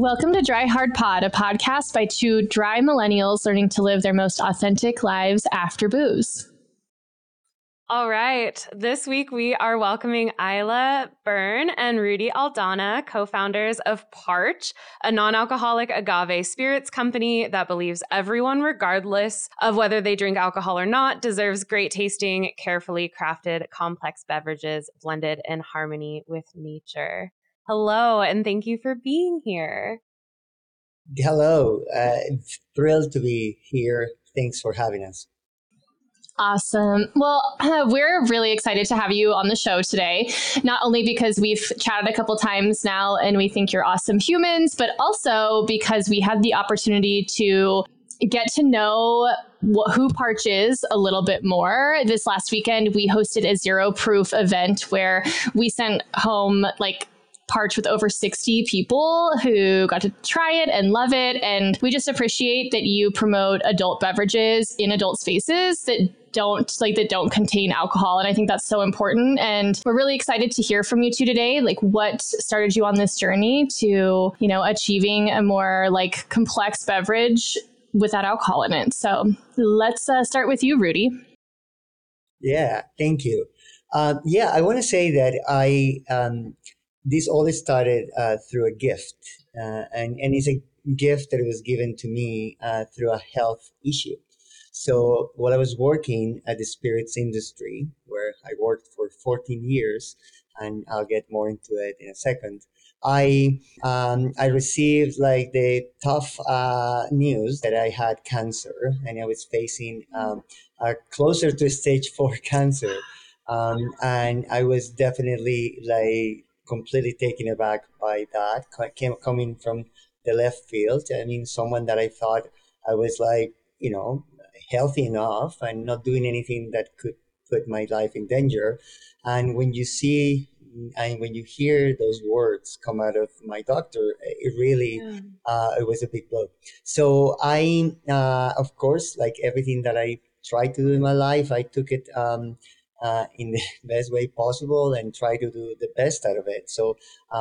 Welcome to Dry Hard Pod, a podcast by two dry millennials learning to live their most authentic lives after booze. All right. This week, we are welcoming Isla Byrne and Rudy Aldana, co-founders of Parch, a non-alcoholic agave spirits company that believes everyone, regardless of whether they drink alcohol or not, deserves great tasting, carefully crafted, complex beverages blended in harmony with nature. Hello, and thank you for being here. Hello. Thrilled to be here. Thanks for having us. Awesome. Well, we're really excited to have you on the show today, not only because we've chatted a couple times now and we think you're awesome humans, but also because we had the opportunity to get to know who Parch is a little bit more. This last weekend, we hosted a Zero Proof event where we sent home Parch with over 60 people who got to try it and love it. And we just appreciate that you promote adult beverages in adult spaces that don't contain alcohol. And I think that's so important. And we're really excited to hear from you two today. What started you on this journey to, achieving a more complex beverage without alcohol in it. So let's start with you, Rudy. Yeah, thank you. I want to say that this all started through a gift, and it's a gift that was given to me through a health issue. So while I was working at the spirits industry, where I worked for 14 years, and I'll get more into it in a second, I received the tough news that I had cancer, and I was facing closer to stage 4 cancer, and I was definitely completely taken aback by that, coming from the left field. I mean, someone that I thought I was healthy enough and not doing anything that could put my life in danger. And when you see and when you hear those words come out of my doctor, it really, it was a big blow. So I, of course, like everything that I tried to do in my life, I took it in the best way possible and try to do the best out of it. So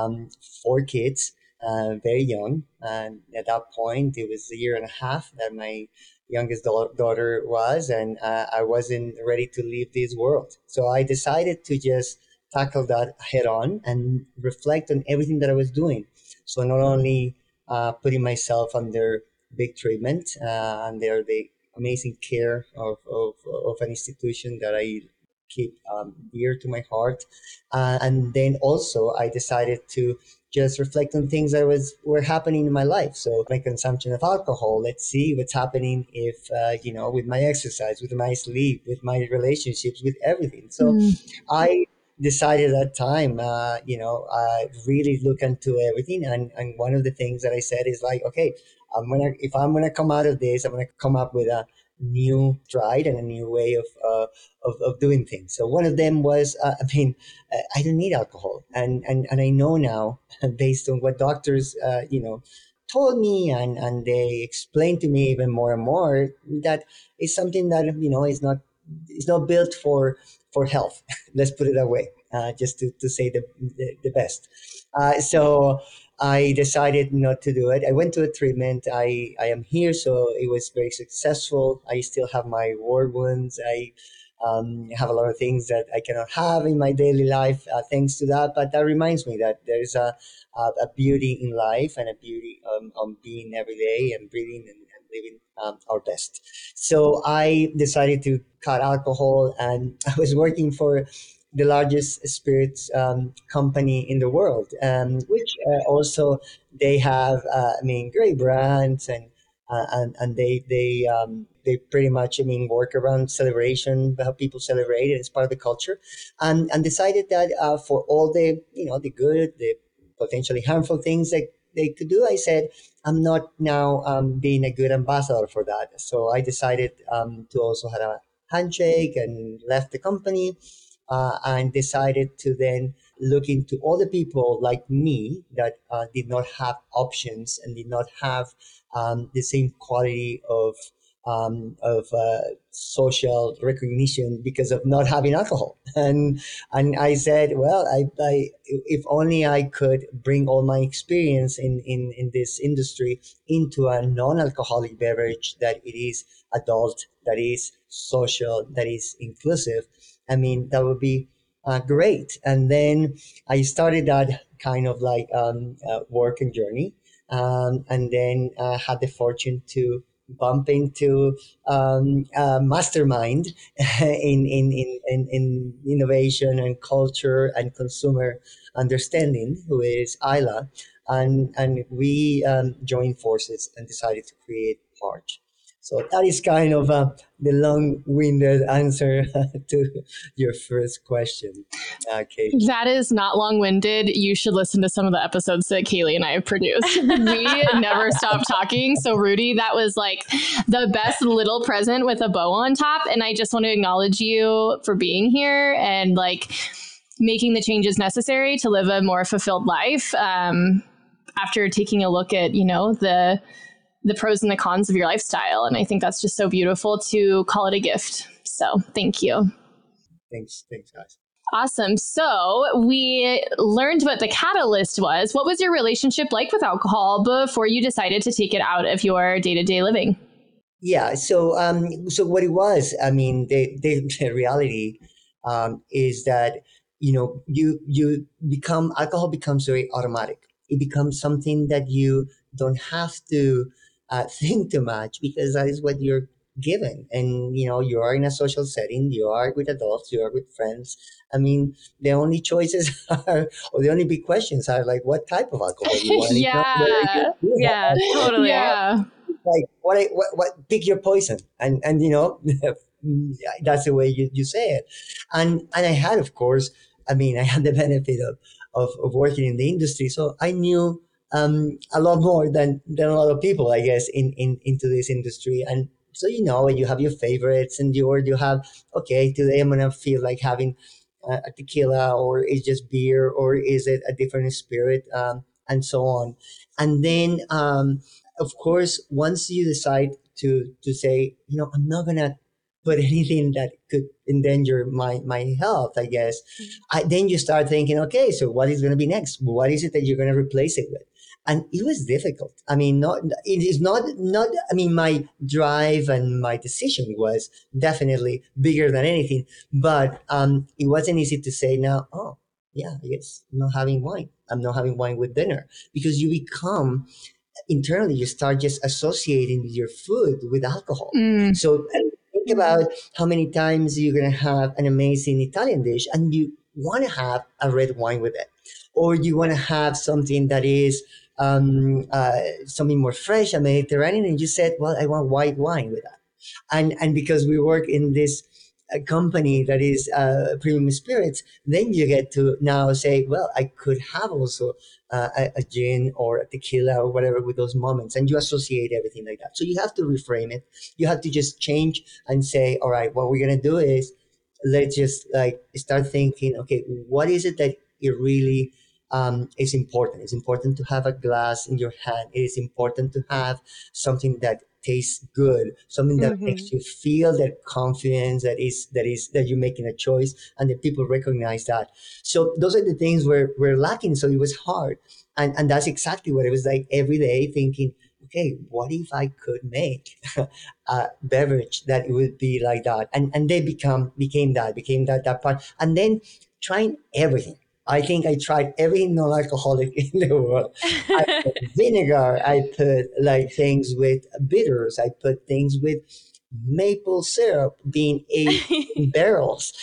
4 kids, very young. And at that point, it was a year and a half that my youngest daughter was, and I wasn't ready to leave this world. So I decided to just tackle that head on and reflect on everything that I was doing. So not only putting myself under big treatment, under the amazing care of an institution that I keep dear to my heart. And then also I decided to just reflect on things that were happening in my life. So my consumption of alcohol, let's see what's happening if, with my exercise, with my sleep, with my relationships, with everything. So I decided at that time, I really look into everything. And one of the things that I said is okay, if I'm going to come out of this, I'm going to come up with a new stride and a new way of doing things. So one of them was, I don't need alcohol. And I know now, based on what doctors, told me and they explained to me even more and more, that it's something that, is not built for health. Let's put it that way, just to say the best. So I decided not to do it. I went to a treatment. I am here, so it was very successful. I still have my war wounds. I have a lot of things that I cannot have in my daily life thanks to that. But that reminds me that there's a beauty in life and a beauty on being every day and breathing and living our best. So I decided to cut alcohol, and I was working for the largest spirits company in the world, which also they have, great brands, and they pretty much, work around celebration, how people celebrate it. It's part of the culture, and decided that for all the the good, the potentially harmful things that they could do, I said, I'm not now being a good ambassador for that. So I decided to also have a handshake and left the company. And decided to then look into all the people like me that did not have options and did not have the same quality of of social recognition because of not having alcohol. And I said, well, I if only I could bring all my experience in this industry into a non-alcoholic beverage that it is adult, that is social, that is inclusive. I mean, that would be great. And then I started that kind of like work and journey, and then had the fortune to bump into a mastermind in innovation and culture and consumer understanding, who is Isla, and we joined forces and decided to create Parch. So that is kind of the long-winded answer to your first question, Kate. That is not long-winded. You should listen to some of the episodes that Kaylee and I have produced. We never stop talking. So Rudy, that was like the best little present with a bow on top. And I just want to acknowledge you for being here and like making the changes necessary to live a more fulfilled life. After taking a look at, the pros and the cons of your lifestyle. And I think that's just so beautiful to call it a gift. So thank you. Thanks, guys. Awesome. So we learned what the catalyst was. What was your relationship like with alcohol before you decided to take it out of your day-to-day living? Yeah. So what it was, I mean, the reality is that, alcohol becomes very automatic. It becomes something that you don't have to think too much, because that is what you're given. And, you are in a social setting, you are with adults, you are with friends. I mean, the only choices are, or the only big questions are like, what type of alcohol you want? Yeah, totally. Yeah. Like, what, pick your poison. And that's the way you say it. And I had, of course, I had the benefit of working in the industry. So I knew a lot more than a lot of people, I guess, into this industry. And so, when you have your favorites and you have, okay, today I'm going to feel like having a tequila, or is just beer, or is it a different spirit, and so on. And then, of course, once you decide to say, I'm not going to put anything that could endanger my health, I guess, then you start thinking, okay, so what is going to be next? What is it that you're going to replace it with? And it was difficult. It is not, my drive and my decision was definitely bigger than anything, but it wasn't easy to say now, oh, yeah, I guess I'm not having wine. I'm not having wine with dinner, because you become, internally, you start just associating your food with alcohol. So think about how many times you're going to have an amazing Italian dish and you want to have a red wine with it, or you want to have something that is something more fresh and Mediterranean, and you said, well, I want white wine with that. And because we work in this company that is premium spirits, then you get to now say, well, I could have also a gin or a tequila or whatever with those moments, and you associate everything like that. So you have to reframe it. You have to just change and say, all right, what we're going to do is, let's just like start thinking, okay, what is it that it really is important? It's important to have a glass in your hand. It is important to have something that tastes good, something that makes you feel that confidence, that you're making a choice, and that people recognize that. So those are the things we're lacking. So it was hard, and that's exactly what it was like every day, thinking, okay, what if I could make a beverage that it would be like that? And they became that part, and then trying everything. I think I tried every non-alcoholic in the world. I put vinegar. I put like things with bitters. I put things with maple syrup being aged in barrels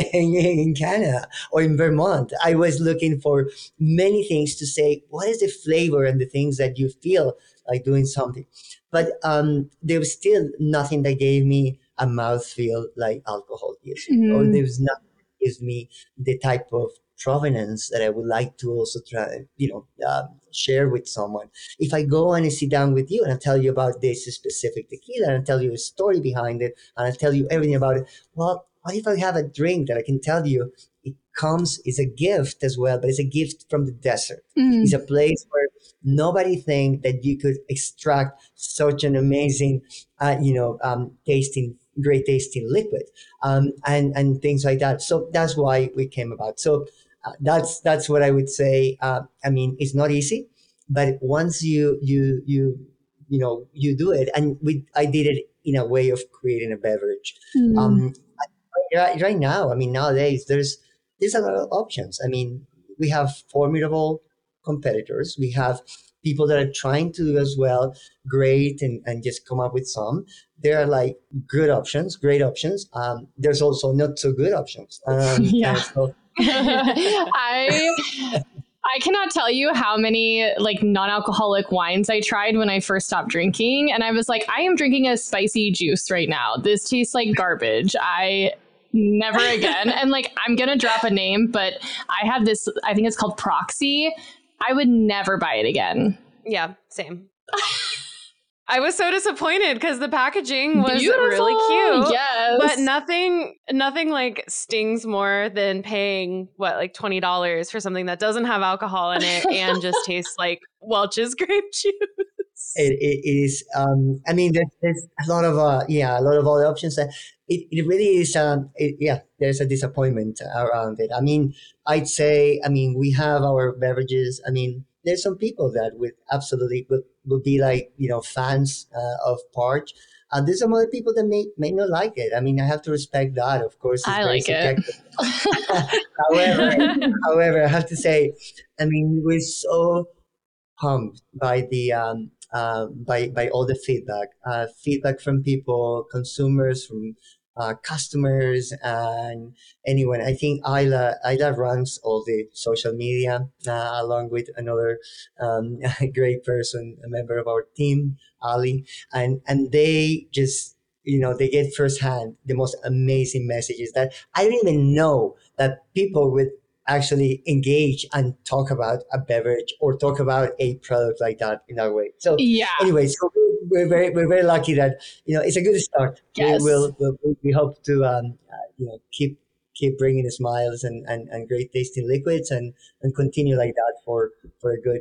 in Canada or in Vermont. I was looking for many things to say, what is the flavor and the things that you feel like doing something? But there was still nothing that gave me a mouthfeel like alcohol gives me, or there was nothing that gives me the type of provenance that I would like to also try, share with someone. If I go and I sit down with you and I tell you about this specific tequila and I tell you a story behind it and I tell you everything about it, well, what if I have a drink that I can tell you it's a gift as well, but it's a gift from the desert. It's a place where nobody think that you could extract such an amazing, great tasting liquid, and things like that. So that's why we came about. So that's what I would say. I mean, it's not easy, but once you do it, and I did it in a way of creating a beverage. Mm. Right now, I mean, nowadays there's a lot of options. I mean, we have formidable competitors. We have people that are trying to do as well, great, and just come up with some. There are like good options, great options. There's also not so good options. Yeah. So, I cannot tell you how many like non-alcoholic wines I tried when I first stopped drinking. And I was like, I am drinking a spicy juice right now. This tastes like garbage. I never again. And like, I'm going to drop a name, but I have this, I think it's called Proxy. I would never buy it again. Yeah, same. I was so disappointed because the packaging was Beautiful. Really cute. Yes. But nothing like stings more than paying like $20 for something that doesn't have alcohol in it and just tastes like Welch's grape juice. It is. I mean, there's a lot of other options. It really is. There's a disappointment around it. I mean, I'd say. I mean, we have our beverages. I mean, there's some people that would be like fans of Parch. There's some other people that may not like it. I mean, I have to respect that. Of course, it's I very like subjective. it. However, I have to say, I mean, we're so pumped by the by all the feedback from people, consumers, from customers, and anyone. I think Ayla runs all the social media along with another great person, a member of our team, Ali, and they just they get firsthand the most amazing messages that I didn't even know that people would actually engage and talk about a beverage or talk about a product like that in that way. So Yeah. anyway, so we're very lucky that it's a good start. Yes. We hope to keep bringing smiles and great tasting liquids and continue like that for a good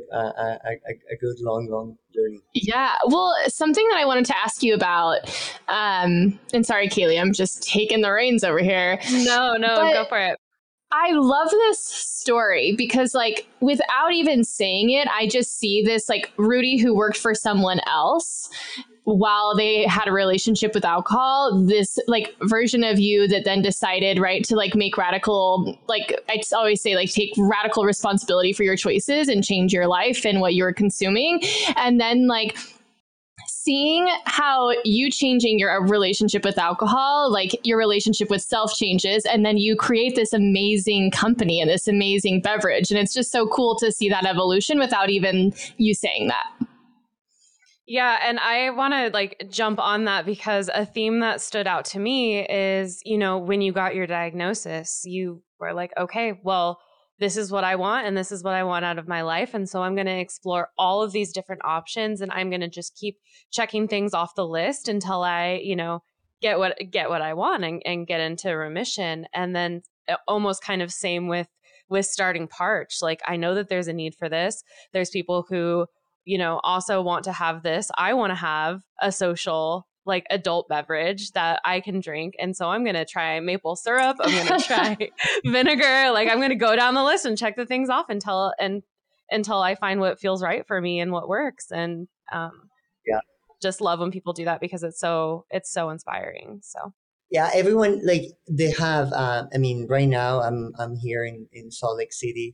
long journey. Yeah. Well, something that I wanted to ask you about, and sorry, Kaylee, I'm just taking the reins over here. No, But go for it. I love this story because, like, without even saying it, I just see this, like, Rudy who worked for someone else while they had a relationship with alcohol, this, like, version of you that then decided, right, to, like, make radical, like, I always say, like, take radical responsibility for your choices and change your life and what you're consuming. And then, like, seeing how you changing your relationship with alcohol, like your relationship with self changes, and then you create this amazing company and this amazing beverage. And it's just so cool to see that evolution without even you saying that. Yeah, and I want to like jump on that because a theme that stood out to me is, when you got your diagnosis, you were like, okay, well, this is what I want and this is what I want out of my life. And so I'm going to explore all of these different options and I'm going to just keep checking things off the list until I, get what I want and get into remission. And then almost kind of same with starting Parch. Like, I know that there's a need for this. There's people who, also want to have this. I want to have a social like adult beverage that I can drink. And so I'm going to try maple syrup. I'm going to try vinegar. Like, I'm going to go down the list and check the things off until I find what feels right for me and what works. And just love when people do that because it's so inspiring. So yeah, everyone, like, they have. I mean, right now I'm here in Salt Lake City.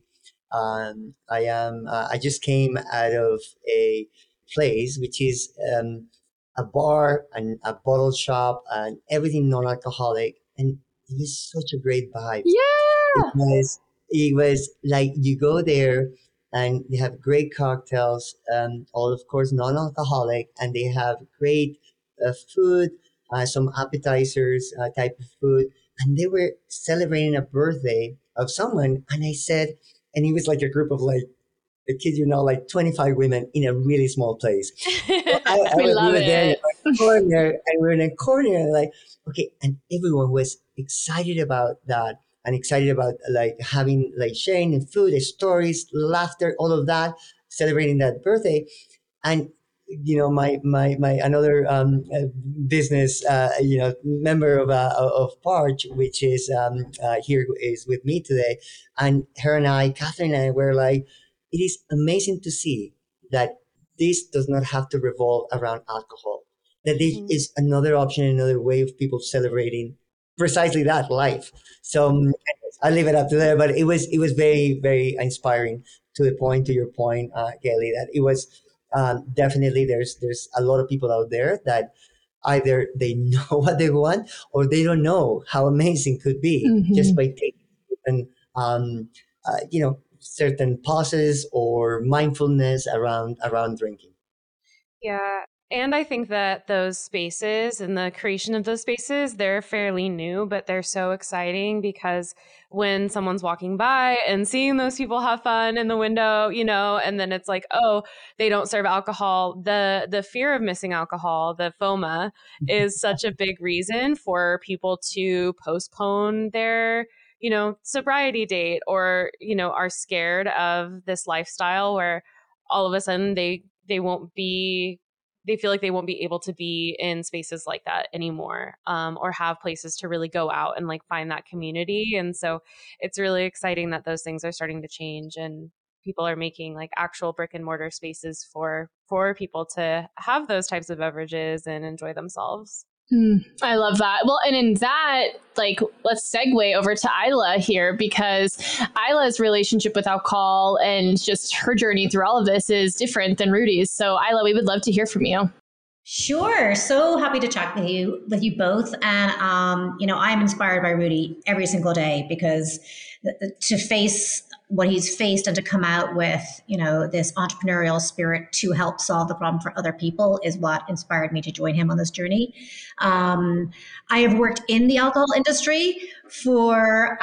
I just came out of a place which is a bar and a bottle shop and everything non-alcoholic, and it was such a great vibe. Yeah. It was like you go there and they have great cocktails, all of course non-alcoholic, and they have great food, some appetizers type of food, and they were celebrating a birthday of someone, and I said, and it was like a group of like, I kid you not, like 25 women in a really small place. We love it. There in a corner, and we're in a corner, and like, okay, and everyone was excited about that, and excited about like having, like, sharing the food, the stories, laughter, all of that. celebrating that birthday. And my another business member of Parch, which is here is with me today, and her and I, Catherine and I, were like, it is amazing to see that this does not have to revolve around alcohol. That this is another option, another way of people celebrating precisely that, life. So I'll leave it up to there. But it was very, very inspiring to your point, Kelly, that it was definitely there's a lot of people out there that either they know what they want or they don't know how amazing could be just by taking certain pauses or mindfulness around drinking. Yeah. And I think that those spaces and the creation of those spaces, they're fairly new, but they're so exciting because when someone's walking by and seeing those people have fun in the window, and then it's like, oh, they don't serve alcohol. The fear of missing alcohol, the FOMA, is such a big reason for people to postpone their sobriety date, or, are scared of this lifestyle where all of a sudden they feel like they won't be able to be in spaces like that anymore, or have places to really go out and like find that community. And so it's really exciting that those things are starting to change and people are making like actual brick and mortar spaces for people to have those types of beverages and enjoy themselves. I love that. Well, and in that, let's segue over to Isla here, because Isla's relationship with alcohol and just her journey through all of this is different than Rudy's. So Isla, we would love to hear from you. Sure. So happy to chat with you both. And, I'm inspired by Rudy every single day, because to face what he's faced and to come out with, this entrepreneurial spirit to help solve the problem for other people is what inspired me to join him on this journey. I have worked in the alcohol industry for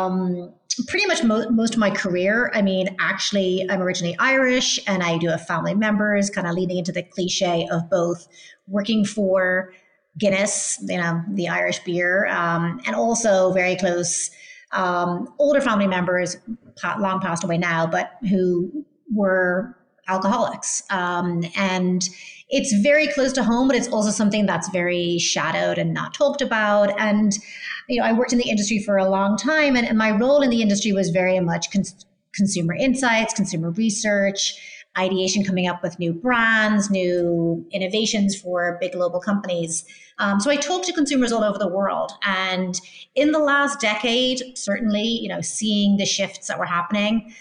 pretty much most of my career. I mean, actually, I'm originally Irish, and I do have family members, kind of leaning into the cliche of both working for Guinness, the Irish beer, and also very close older family members, long passed away now, but who were alcoholics. And it's very close to home, but it's also something that's very shadowed and not talked about. And, I worked in the industry for a long time, and my role in the industry was very much consumer insights, consumer research, ideation, coming up with new brands, new innovations for big global companies. So I talked to consumers all over the world. And in the last decade, certainly, seeing the shifts that were happening,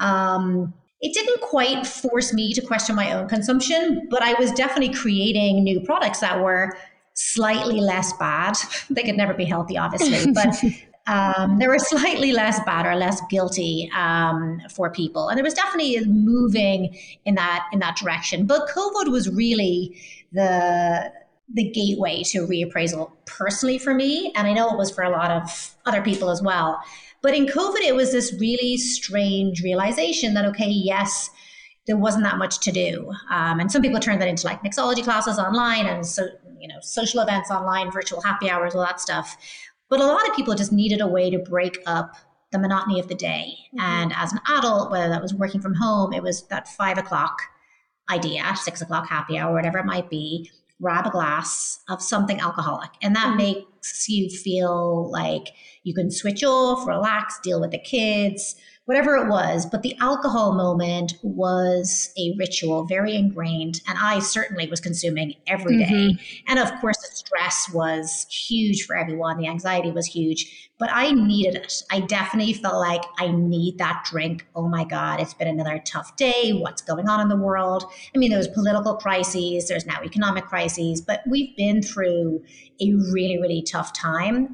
it didn't quite force me to question my own consumption, but I was definitely creating new products that were slightly less bad. They could never be healthy, obviously, but they were slightly less bad or less guilty for people. And there was definitely moving in that direction. But COVID was really the gateway to reappraisal personally for me. And I know it was for a lot of other people as well. But in COVID, it was this really strange realization that, okay, yes, there wasn't that much to do. And some people turned that into like mixology classes online and social events online, virtual happy hours, all that stuff. But a lot of people just needed a way to break up the monotony of the day. And as an adult, whether that was working from home, it was that 5 o'clock idea, 6 o'clock happy hour, whatever it might be, grab a glass of something alcoholic. And that makes you feel like you can switch off, relax, deal with the kids, whatever it was. But the alcohol moment was a ritual, very ingrained. And I certainly was consuming every day. And of course, the stress was huge for everyone. The anxiety was huge, but I needed it. I definitely felt like I need that drink. Oh my God, it's been another tough day. What's going on in the world? I mean, there was political crises. There's now economic crises, but we've been through a really, really tough time.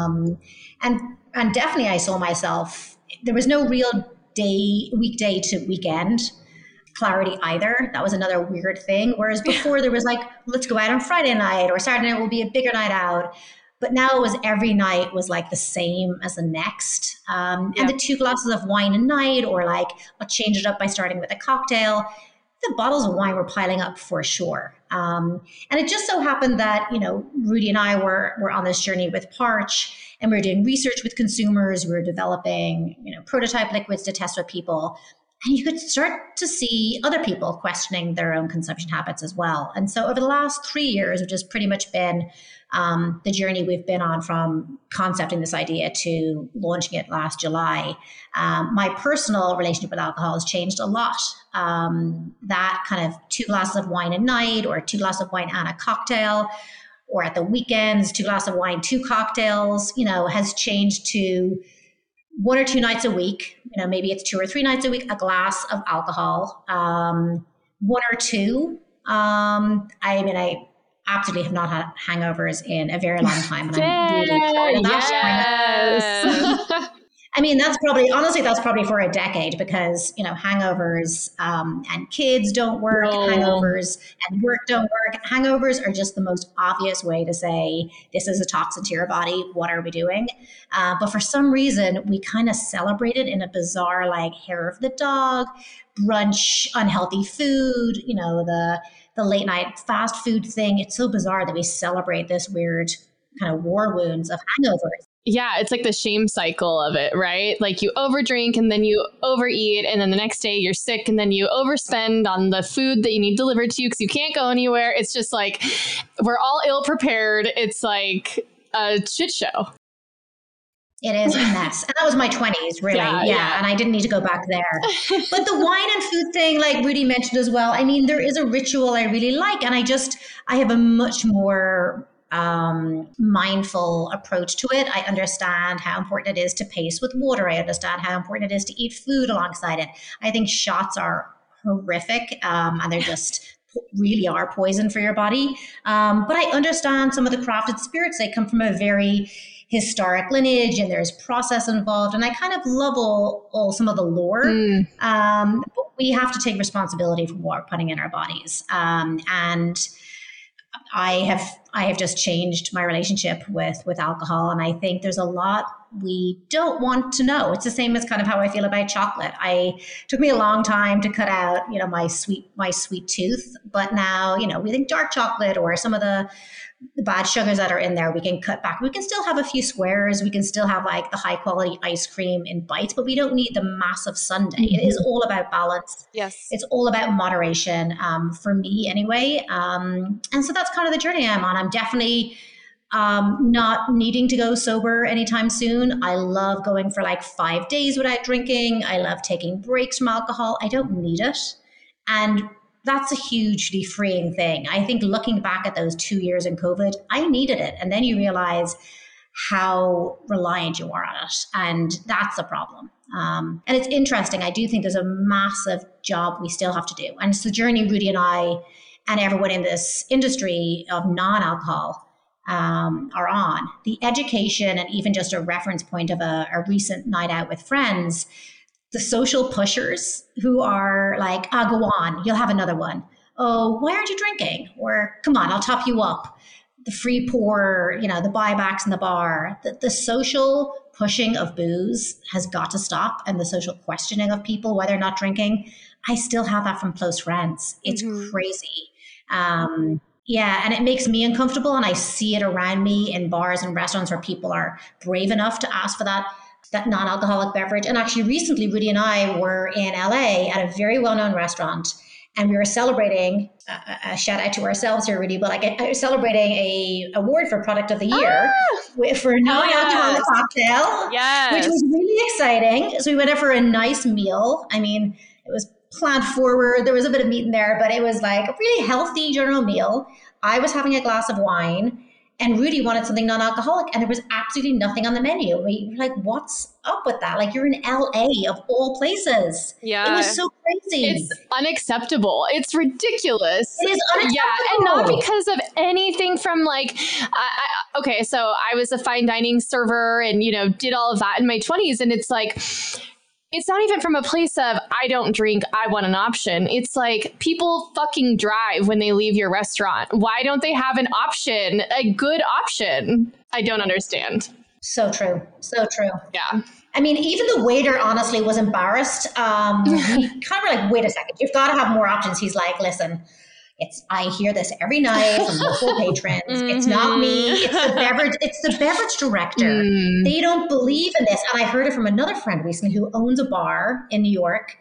And definitely I saw myself, there was no real weekday to weekend clarity either. That was another weird thing. Whereas before there was like, let's go out on Friday night, or Saturday night will be a bigger night out. But now it was every night was like the same as the next. And the 2 glasses of wine a night, or like I'll change it up by starting with a cocktail. The bottles of wine were piling up for sure. And it just so happened that, Rudy and I were on this journey with Parch, and we were doing research with consumers. We were developing, prototype liquids to test with people. And you could start to see other people questioning their own consumption habits as well. And so over the last 3 years, which has pretty much been the journey we've been on from concepting this idea to launching it last July, my personal relationship with alcohol has changed a lot. That kind of 2 glasses of wine a night, or 2 glasses of wine and a cocktail, or at the weekends, 2 glasses of wine, 2 cocktails, has changed to 1 or 2 nights a week. Maybe it's 2 or 3 nights a week, a glass of alcohol, 1 or 2. I absolutely have not had hangovers in a very long time. And I'm really proud of that. Yes. that's probably for a decade, because, hangovers and kids don't work, hangovers and work don't work. Hangovers are just the most obvious way to say, this is a toxin to your body. What are we doing? But for some reason, we kind of celebrate it in a bizarre, like, hair of the dog, brunch, unhealthy food, the late night fast food thing. It's so bizarre that we celebrate this weird kind of war wounds of hangovers. Yeah, it's like the shame cycle of it, right? Like, you overdrink and then you overeat, and then the next day you're sick, and then you overspend on the food that you need delivered to you because you can't go anywhere. It's just like, we're all ill prepared. It's like a shit show. It is a mess. And that was my 20s, really. Yeah. And I didn't need to go back there. But the wine and food thing, like Rudy mentioned as well, there is a ritual I really like. And I have a much more mindful approach to it. I understand how important it is to pace with water. I understand how important it is to eat food alongside it. I think shots are horrific, and they're just really are poison for your body. But I understand some of the crafted spirits. They come from a very historic lineage, and there's process involved. And I kind of love all some of the lore. But we have to take responsibility for what we're putting in our bodies. And I have just changed my relationship with alcohol. And I think there's a lot we don't want to know. It's the same as kind of how I feel about chocolate. Took me a long time to cut out, my sweet tooth. But now, we think dark chocolate or some of the bad sugars that are in there, we can cut back. We can still have a few squares. We can still have like the high quality ice cream in bites, but we don't need the massive sundae. Mm-hmm. It is all about balance. Yes. It's all about moderation, for me anyway. And so that's kind of the journey I'm on. I'm definitely not needing to go sober anytime soon. I love going for like 5 days without drinking. I love taking breaks from alcohol. I don't need it. And that's a hugely freeing thing. I think looking back at those 2 years in COVID, I needed it. And then you realize how reliant you are on it. And that's a problem. And it's interesting. I do think there's a massive job we still have to do. And it's the journey Rudy and I and everyone in this industry of non-alcohol are on. The education, and even just a reference point of a recent night out with friends, the social pushers who are like, go on, you'll have another one. Oh, why aren't you drinking? Or come on, I'll top you up. The free pour, the buybacks in the bar. The social pushing of booze has got to stop, and the social questioning of people whether or not drinking. I still have that from close friends. It's crazy. Yeah, and it makes me uncomfortable, and I see it around me in bars and restaurants where people are brave enough to ask for that non-alcoholic beverage. And actually recently, Rudy and I were in LA at a very well-known restaurant, and we were celebrating, a shout out to ourselves here, Rudy, but celebrating a award for product of the year for non-alcoholic cocktail, which was really exciting. So we went out for a nice meal. It was planned forward. There was a bit of meat in there, but it was like a really healthy general meal. I was having a glass of wine, and Rudy wanted something non-alcoholic, and there was absolutely nothing on the menu. We were like, what's up with that? Like, you're in LA of all places. Yeah. It was so crazy. It's unacceptable. It's ridiculous. It is unacceptable. Yeah, and not because of anything from like, okay, so I was a fine dining server and, did all of that in my 20s. And it's like, it's not even from a place of, I don't drink, I want an option. It's like, people fucking drive when they leave your restaurant. Why don't they have an option, a good option? I don't understand. So true. So true. Yeah. Even the waiter honestly was embarrassed. He kind of were like, wait a second, you've got to have more options. He's like, listen, I hear this every night from local patrons. It's not me. It's the beverage director. They don't believe in this. And I heard it from another friend recently who owns a bar in New York.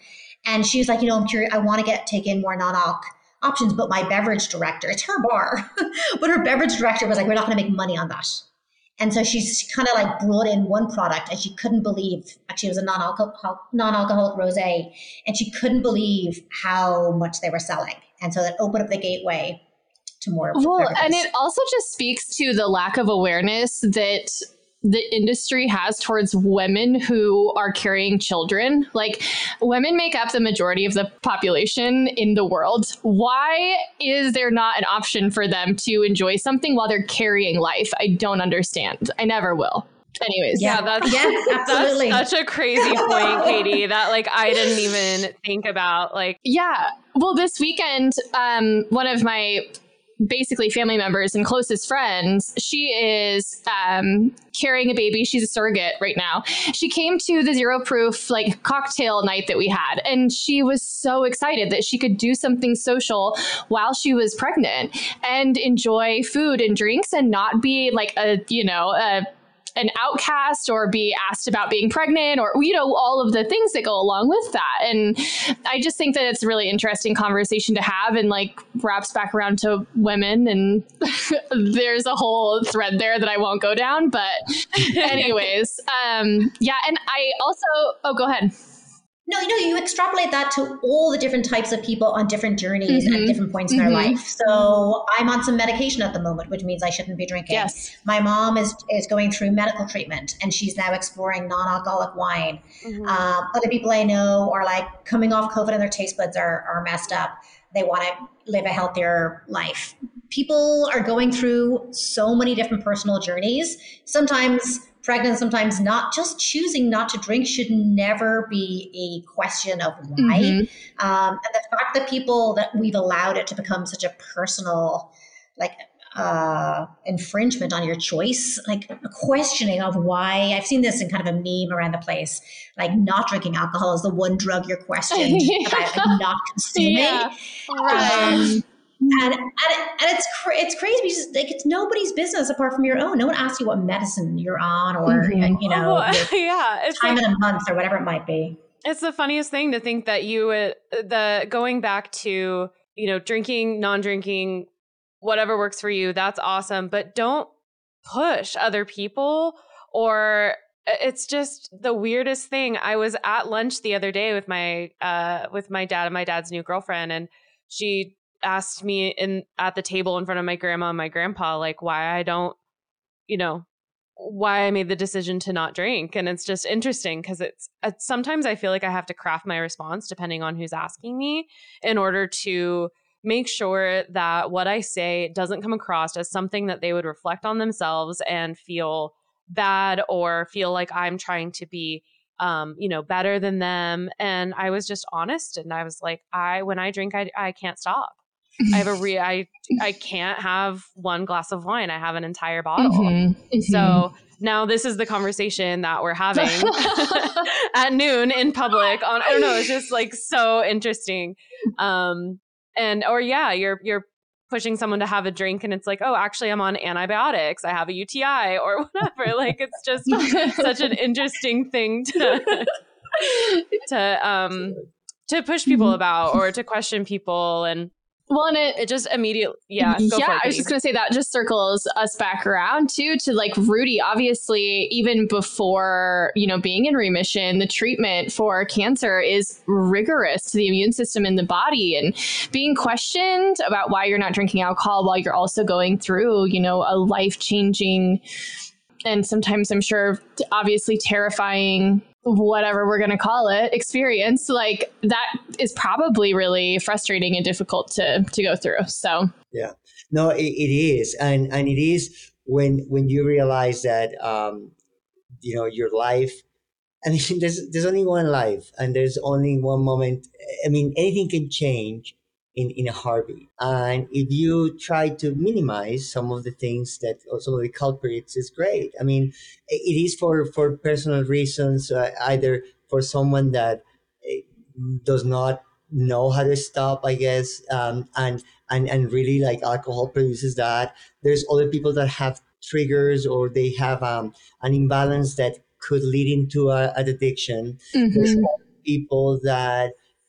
And she was like, I'm curious, I want to take in more non-alc options, but my beverage director, it's her bar, but her beverage director was like, we're not going to make money on that. And so she's kind of like brought in one product and she couldn't believe, actually it was a non-alcoholic rosé, and she couldn't believe how much they were selling. And so that opened up the gateway to more. Well, and it also just speaks to the lack of awareness that the industry has towards women who are carrying children. Like, women make up the majority of the population in the world. Why is there not an option for them to enjoy something while they're carrying life? I don't understand. I never will. Anyways. Yeah, absolutely. That's such a crazy point, Katie, that like I didn't even think about. Like, yeah. Well, this weekend, one of my basically family members and closest friends, she is carrying a baby. She's a surrogate right now. She came to the Zero Proof like cocktail night that we had, and she was so excited that she could do something social while she was pregnant and enjoy food and drinks and not be like an outcast or be asked about being pregnant or, all of the things that go along with that. And I just think that it's a really interesting conversation to have, and like wraps back around to women. And there's a whole thread there that I won't go down, but anyways, yeah. And I also, go ahead. No, you extrapolate that to all the different types of people on different journeys at different points in their life. So I'm on some medication at the moment, which means I shouldn't be drinking. Yes. My mom is going through medical treatment, and she's now exploring non-alcoholic wine. Other people I know are like coming off COVID and their taste buds are messed up. They want to live a healthier life. People are going through so many different personal journeys, sometimes pregnant, sometimes not. Just choosing not to drink should never be a question of why. And the fact that that we've allowed it to become such a personal, infringement on your choice, like a questioning of why. I've seen this in kind of a meme around the place, like not drinking alcohol is the one drug you're questioned about like, not consuming. Yeah. Right. And it's crazy because like it's nobody's business apart from your own. No one asks you what medicine you're on or it's time in a month or whatever it might be. It's the funniest thing to think that you would going back to drinking, non-drinking, whatever works for you. That's awesome, but don't push other people. Or it's just the weirdest thing. I was at lunch the other day with my dad and my dad's new girlfriend, and she asked me at the table in front of my grandma and my grandpa, like why I made the decision to not drink. And it's just interesting because it's sometimes I feel like I have to craft my response depending on who's asking me in order to make sure that what I say doesn't come across as something that they would reflect on themselves and feel bad or feel like I'm trying to be better than them. And I was just honest, and I was like, when I drink, I can't stop. I have I can't have one glass of wine. I have an entire bottle. So now this is the conversation that we're having at noon in public I don't know. It's just like so interesting. You're pushing someone to have a drink and it's like, oh, actually I'm on antibiotics. I have a UTI or whatever. Like, it's just such an interesting thing to push people about or to question people. And well, and it just immediately, I was just going to say that just circles us back around too, to like Rudy, obviously, even before, being in remission, the treatment for cancer is rigorous to the immune system in the body, and being questioned about why you're not drinking alcohol while you're also going through, a life-changing and sometimes I'm sure obviously terrifying, whatever we're going to call it, experience, like that is probably really frustrating and difficult to go through. So yeah, no, it is. And it is when you realize that, your life, I mean, there's only one life and there's only one moment. I mean, anything can change in a heartbeat. And if you try to minimize some of the things that, or some of the culprits, is great. I mean, it is for personal reasons, either for someone that does not know how to stop, I guess, and really like alcohol produces that. There's other people that have triggers or they have an imbalance that could lead into an addiction. Mm-hmm. There's other people that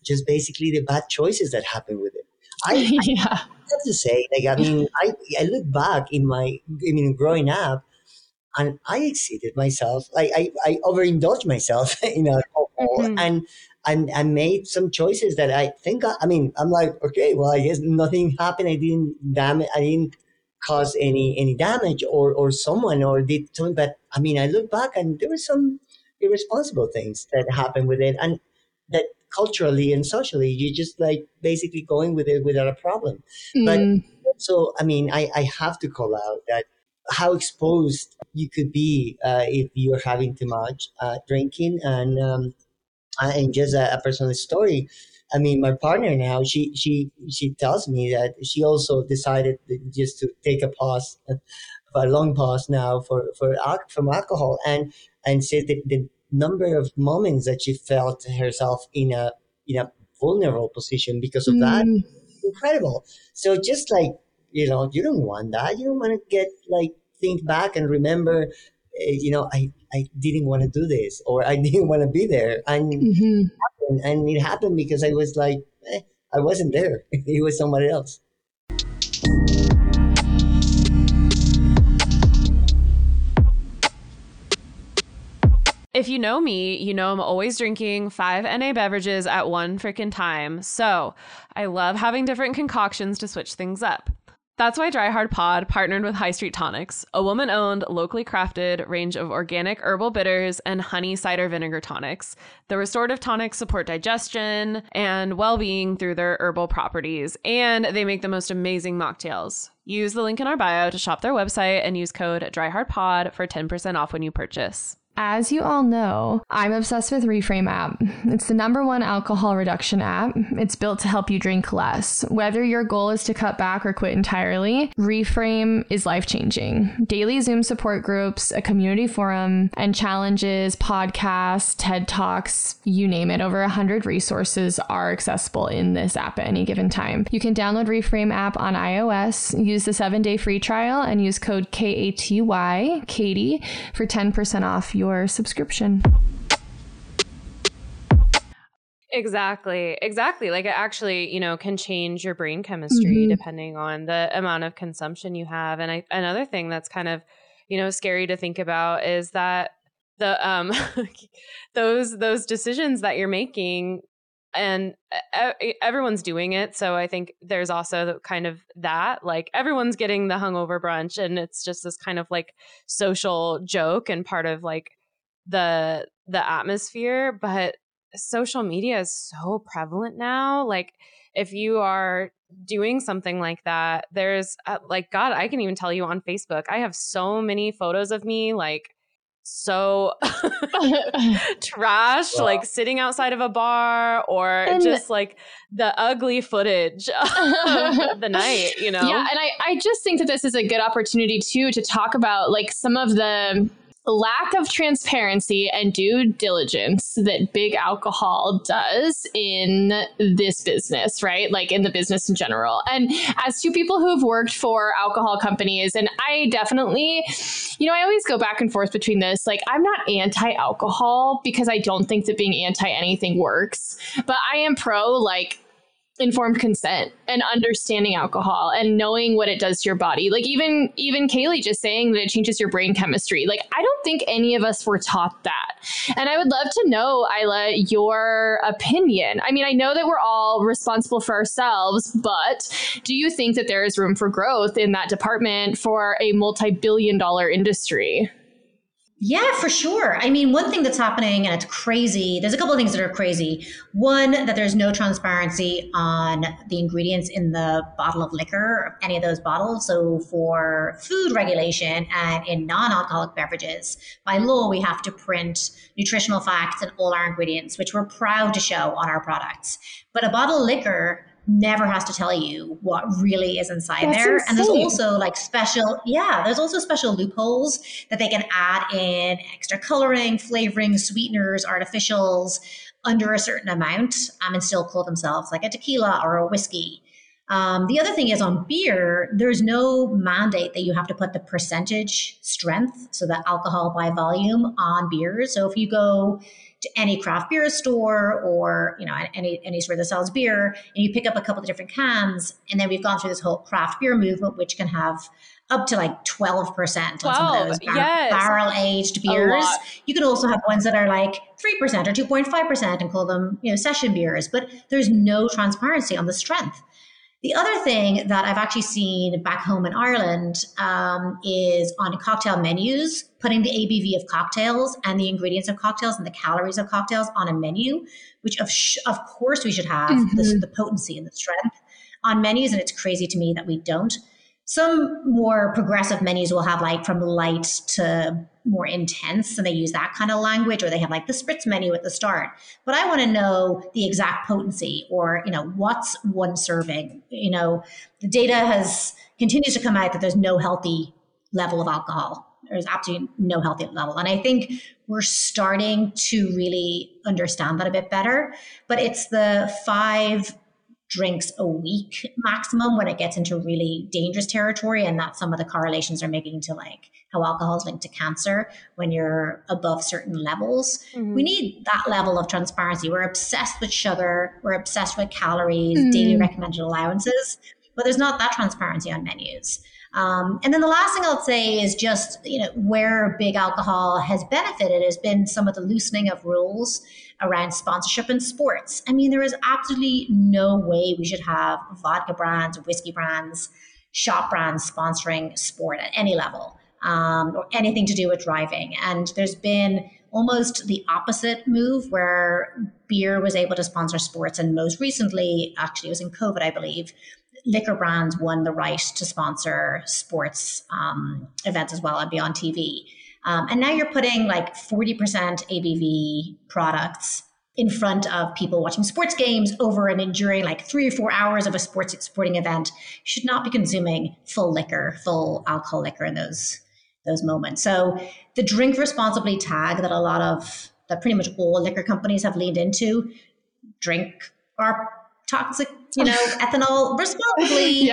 just basically the bad choices that happen with it. I Yeah. have to say, like, I mean, I look back growing up, and I exceeded myself. I overindulged myself in alcohol, and I made some choices that I think. I mean, I'm like, okay, well, I guess nothing happened. I didn't cause any damage or someone or did something. But I mean, I look back and there were some irresponsible things that happened with it, and that culturally and socially, you just like basically going with it without a problem. But so, I mean, I have to call out that how exposed you could be if you're having too much drinking. And just a personal story. I mean, my partner now, she tells me that she also decided just to take a pause, a long pause now from alcohol, and said that the number of moments that she felt herself in a vulnerable position because of that, incredible. So just like, you don't want that. You don't want to get like think back and remember, I didn't want to do this, or I didn't want to be there, and it happened because I was like, I wasn't there. It was somebody else. If you know me, you know I'm always drinking 5 NA beverages at one freaking time. So I love having different concoctions to switch things up. That's why Dry Hard Pod partnered with High Street Tonics, a woman-owned, locally crafted range of organic herbal bitters and honey cider vinegar tonics. The restorative tonics support digestion and well-being through their herbal properties, and they make the most amazing mocktails. Use the link in our bio to shop their website and use code DryHardPod for 10% off when you purchase. As you all know, I'm obsessed with Reframe app. It's the #1 alcohol reduction app. It's built to help you drink less. Whether your goal is to cut back or quit entirely, Reframe is life-changing. Daily Zoom support groups, a community forum, and challenges, podcasts, TED Talks, you name it. Over 100 resources are accessible in this app at any given time. You can download Reframe app on iOS, use the 7-day free trial, and use code KATY, Katie, for 10% off your subscription. Exactly. Like it actually, can change your brain chemistry depending on the amount of consumption you have. And another thing that's kind of, scary to think about is that the those decisions that you're making, and everyone's doing it. So I think there's also kind of that, like everyone's getting the hungover brunch, and it's just this kind of like social joke and part of like the atmosphere. But social media is so prevalent now. Like if you are doing something like that, there's like, God, I can even tell you on Facebook, I have so many photos of me like so trash, like sitting outside of a bar, or just like the ugly footage of the night, Yeah. And I just think that this is a good opportunity too, to talk about like some of the lack of transparency and due diligence that big alcohol does in this business, right? Like in the business in general. And as two people who have worked for alcohol companies, and I definitely, I always go back and forth between this. Like, I'm not anti-alcohol because I don't think that being anti anything works, but I am pro like informed consent and understanding alcohol and knowing what it does to your body. Like even Kaylee just saying that it changes your brain chemistry. Like, I don't think any of us were taught that. And I would love to know, Isla, your opinion. I mean, I know that we're all responsible for ourselves, but do you think that there is room for growth in that department for a multi-billion-dollar industry? Yeah, for sure. I mean, one thing that's happening, and it's crazy, there's a couple of things that are crazy. One, that there's no transparency on the ingredients in the bottle of liquor, any of those bottles. So for food regulation and in non-alcoholic beverages, by law, we have to print nutritional facts and all our ingredients, which we're proud to show on our products. But a bottle of liquor never has to tell you what really is inside there. Insane. And there's also like there's also special loopholes that they can add in extra coloring, flavoring, sweeteners, artificials under a certain amount, and still call themselves like a tequila or a whiskey. The other thing is on beer, there's no mandate that you have to put the percentage strength, so the alcohol by volume on beers. So if you go to any craft beer store or any store that sells beer and you pick up a couple of different cans, and then we've gone through this whole craft beer movement, which can have up to like 12% on some of those barrel aged beers. You can also have ones that are like 3% or 2.5% and call them session beers, but there's no transparency on the strength. The other thing that I've actually seen back home in Ireland is on cocktail menus, putting the ABV of cocktails and the ingredients of cocktails and the calories of cocktails on a menu, which of course we should have the potency and the strength on menus. And it's crazy to me that we don't. Some more progressive menus will have like from light to more intense, and they use that kind of language, or they have like the spritz menu at the start. But I want to know the exact potency, or what's one serving. The data continues to come out that there's no healthy level of alcohol. There's absolutely no healthy level, and I think we're starting to really understand that a bit better. But it's the 5 drinks a week maximum when it gets into really dangerous territory, and that's some of the correlations are making to like how alcohol is linked to cancer when you're above certain levels. We need that level of transparency. We're obsessed with sugar, we're obsessed with calories, daily recommended allowances, but there's not that transparency on menus. And then the last thing I'll say is just, where big alcohol has benefited has been some of the loosening of rules around sponsorship in sports. I mean, there is absolutely no way we should have vodka brands, whiskey brands, shot brands sponsoring sport at any level, or anything to do with driving. And there's been almost the opposite move where beer was able to sponsor sports. And most recently, actually it was in COVID, I believe, liquor brands won the right to sponsor sports events as well and be on TV. And now you're putting like 40% ABV products in front of people watching sports games over and enduring like 3 or 4 hours of a sporting event. You should not be consuming full alcohol liquor in those moments. So the drink responsibly tag that pretty much all liquor companies have leaned into, drink our toxic, ethanol responsibly.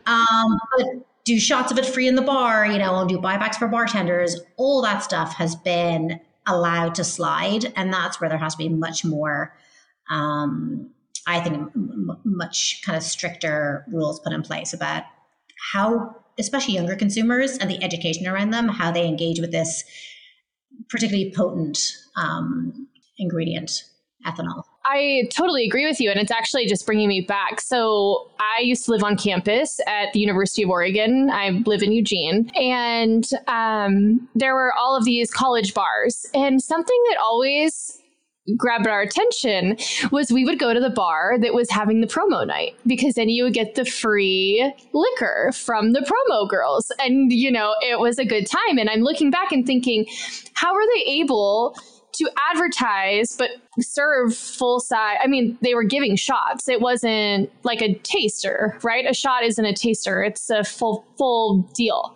But do shots of it free in the bar, and do buybacks for bartenders. All that stuff has been allowed to slide. And that's where there has to be much more, I think, much kind of stricter rules put in place about how, especially younger consumers and the education around them, how they engage with this particularly potent ingredient, ethanol. I totally agree with you. And it's actually just bringing me back. So I used to live on campus at the University of Oregon. I live in Eugene. And there were all of these college bars. And something that always grabbed our attention was we would go to the bar that was having the promo night, because then you would get the free liquor from the promo girls. And, it was a good time. And I'm looking back and thinking, how are they able to advertise but serve full size? I mean, they were giving shots. It wasn't like a taster, right? A shot isn't a taster. It's a full deal.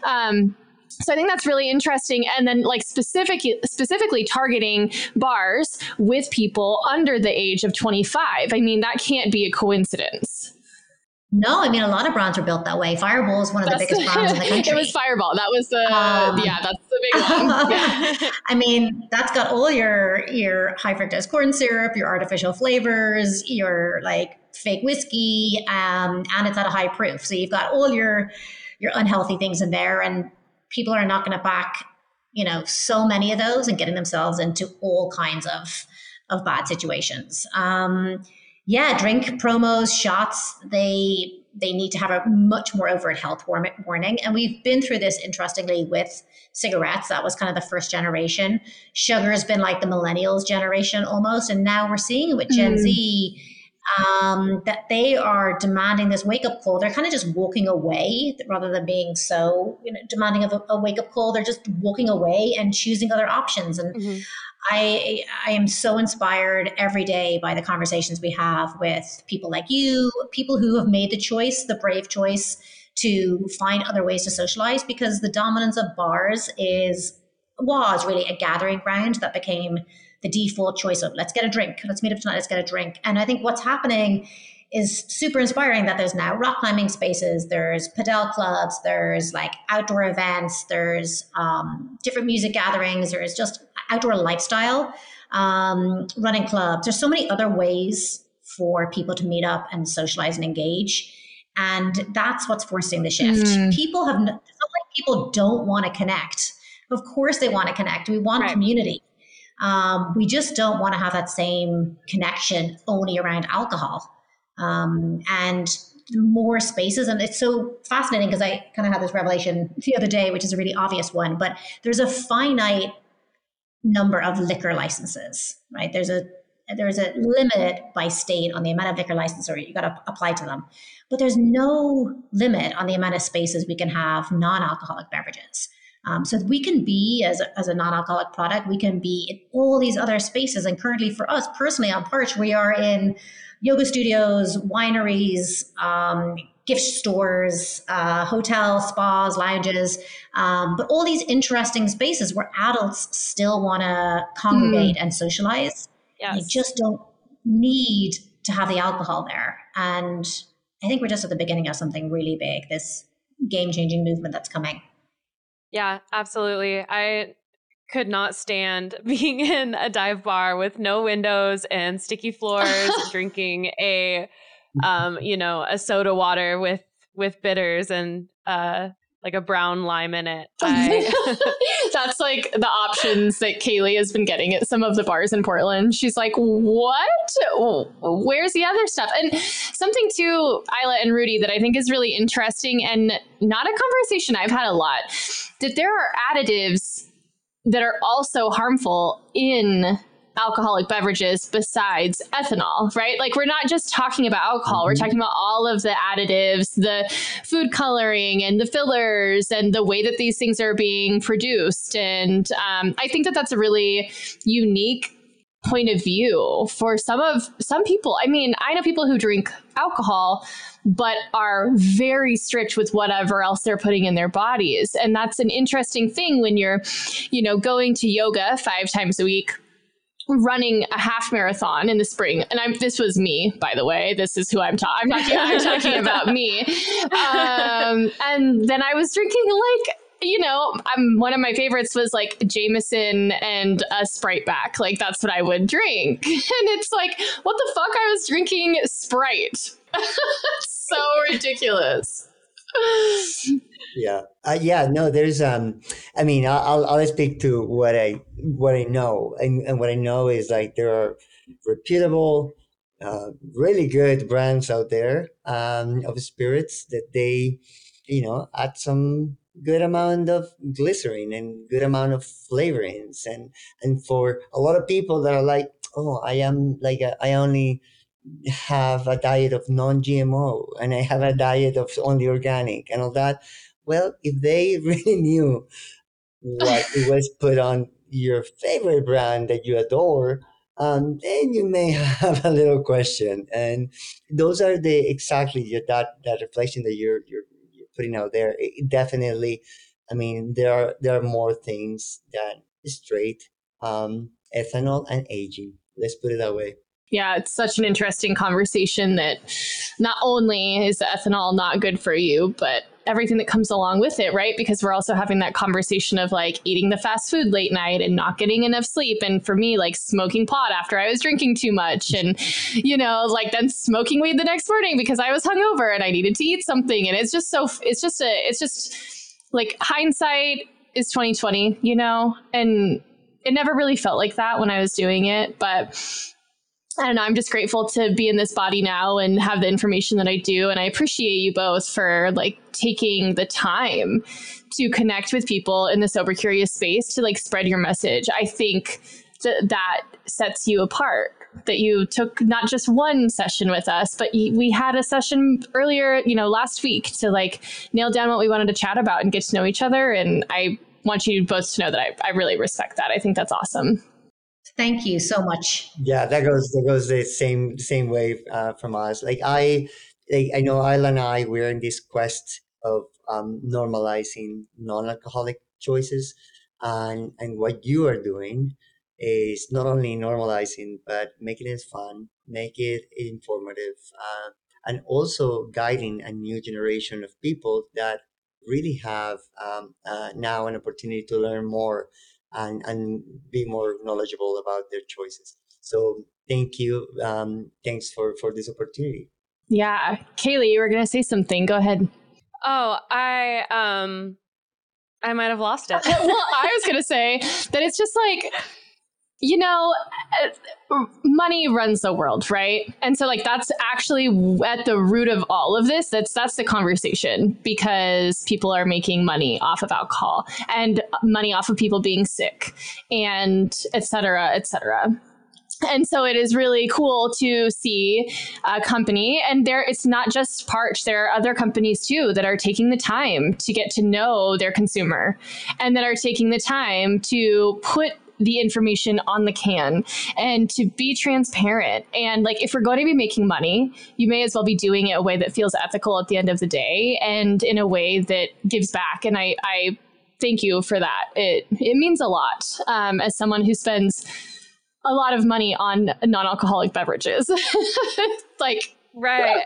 So I think that's really interesting. And then like specifically targeting bars with people under the age of 25. I mean, that can't be a coincidence. No, I mean, a lot of brands are built that way. Fireball is one of the biggest brands in the country. It was Fireball. That was that's the big one. Yeah. I mean, that's got all your high fructose corn syrup, your artificial flavors, your like fake whiskey, and it's at a high proof. So you've got all your unhealthy things in there, and people are not going to back, so many of those and getting themselves into all kinds of bad situations. Drink promos, shots, they need to have a much more overt health warning. And we've been through this, interestingly, with cigarettes. That was kind of the first generation. Sugar has been like the millennials generation almost. And now we're seeing with Gen Z that they are demanding this wake-up call. They're kind of just walking away rather than being so demanding of a wake-up call. They're just walking away and choosing other options. And I am so inspired every day by the conversations we have with people like you, people who have made the choice, the brave choice to find other ways to socialize, because the dominance of bars was really a gathering ground that became the default choice of let's get a drink, let's meet up tonight, let's get a drink. And I think what's happening is super inspiring that there's now rock climbing spaces, there's padel clubs, there's like outdoor events, there's different music gatherings, there's just outdoor lifestyle, running clubs. There's so many other ways for people to meet up and socialize and engage. And that's what's forcing the shift. People have, it's not like people don't want to connect. Of course they want to connect. We want community. We just don't want to have that same connection only around alcohol. And more spaces. And it's so fascinating because I kind of had this revelation the other day, which is a really obvious one, but there's a finite number of liquor licenses, right? There's a limit by state on the amount of liquor licenses you got to apply to them, but there's no limit on the amount of spaces we can have non-alcoholic beverages. So we can be, as a non-alcoholic product, we can be in all these other spaces. And currently for us personally on Parch, we are in yoga studios, wineries, gift stores, hotels, spas, lounges, but all these interesting spaces where adults still want to congregate and socialize. Yes. You just don't need to have the alcohol there. And I think we're just at the beginning of something really big, this game-changing movement that's coming. Yeah, absolutely. I could not stand being in a dive bar with no windows and sticky floors, drinking a soda water with bitters and like a brown lime in it. That's like the options that Kaylee has been getting at some of the bars in Portland. She's like, what? Where's the other stuff? And something too, Isla and Rudy, that I think is really interesting and not a conversation I've had a lot, that there are additives that are also harmful in alcoholic beverages besides ethanol, right? Like we're not just talking about alcohol, we're talking about all of the additives, the food coloring and the fillers and the way that these things are being produced. And I think that that's a really unique point of view for some people. I mean, I know people who drink alcohol, but are very strict with whatever else they're putting in their bodies. And that's an interesting thing when you're, going to yoga 5 times a week, running a half marathon in the spring. And this was me, by the way. This is who I'm talking. I'm talking about me. And then I was drinking one of my favorites was like Jameson and a Sprite back. Like that's what I would drink. And it's like, what the fuck? I was drinking Sprite. So ridiculous. Yeah. No, there's, I'll speak to what I know. And what I know is like there are reputable, really good brands out there, of spirits that they, add some good amount of glycerin and good amount of flavorings. And for a lot of people that are like, oh, I only have a diet of non-GMO and I have a diet of only organic and all that. Well, if they really knew what it was put on your favorite brand that you adore, then you may have a little question. And those are that reflection that you're putting out there. It definitely, there are more things than straight ethanol and aging. Let's put it that way. Yeah, it's such an interesting conversation that not only is the ethanol not good for you, but everything that comes along with it, right? Because we're also having that conversation of like eating the fast food late night and not getting enough sleep. And for me, like smoking pot after I was drinking too much and, then smoking weed the next morning because I was hungover and I needed to eat something. And it's just like hindsight is 2020, and it never really felt like that when I was doing it. But I don't know. I'm just grateful to be in this body now and have the information that I do. And I appreciate you both for like taking the time to connect with people in the sober curious space to like spread your message. I think that sets you apart, that you took not just one session with us, but we had a session earlier, last week to like nail down what we wanted to chat about and get to know each other. And I want you both to know that I really respect that. I think that's awesome. Thank you so much. Yeah, that goes the same way from us. Like I know Isla and I, we're in this quest of normalizing non-alcoholic choices, and what you are doing is not only normalizing but making it fun, make it informative, and also guiding a new generation of people that really have now an opportunity to learn more and be more knowledgeable about their choices. So thank you. Thanks for this opportunity. Yeah. Kaylee, you were going to say something. Go ahead. Oh, I might have lost it. Well, I was going to say that it's just like, you know, money runs the world, right? And so like that's actually at the root of all of this. That's the conversation, because people are making money off of alcohol and money off of people being sick and et cetera, et cetera. And so it is really cool to see a company, and it's not just Parch. There are other companies too that are taking the time to get to know their consumer and that are taking the time to put the information on the can and to be transparent. And like, if we're going to be making money, you may as well be doing it a way that feels ethical at the end of the day and in a way that gives back. And I thank you for that. It means a lot as someone who spends a lot of money on non-alcoholic beverages. Like, right.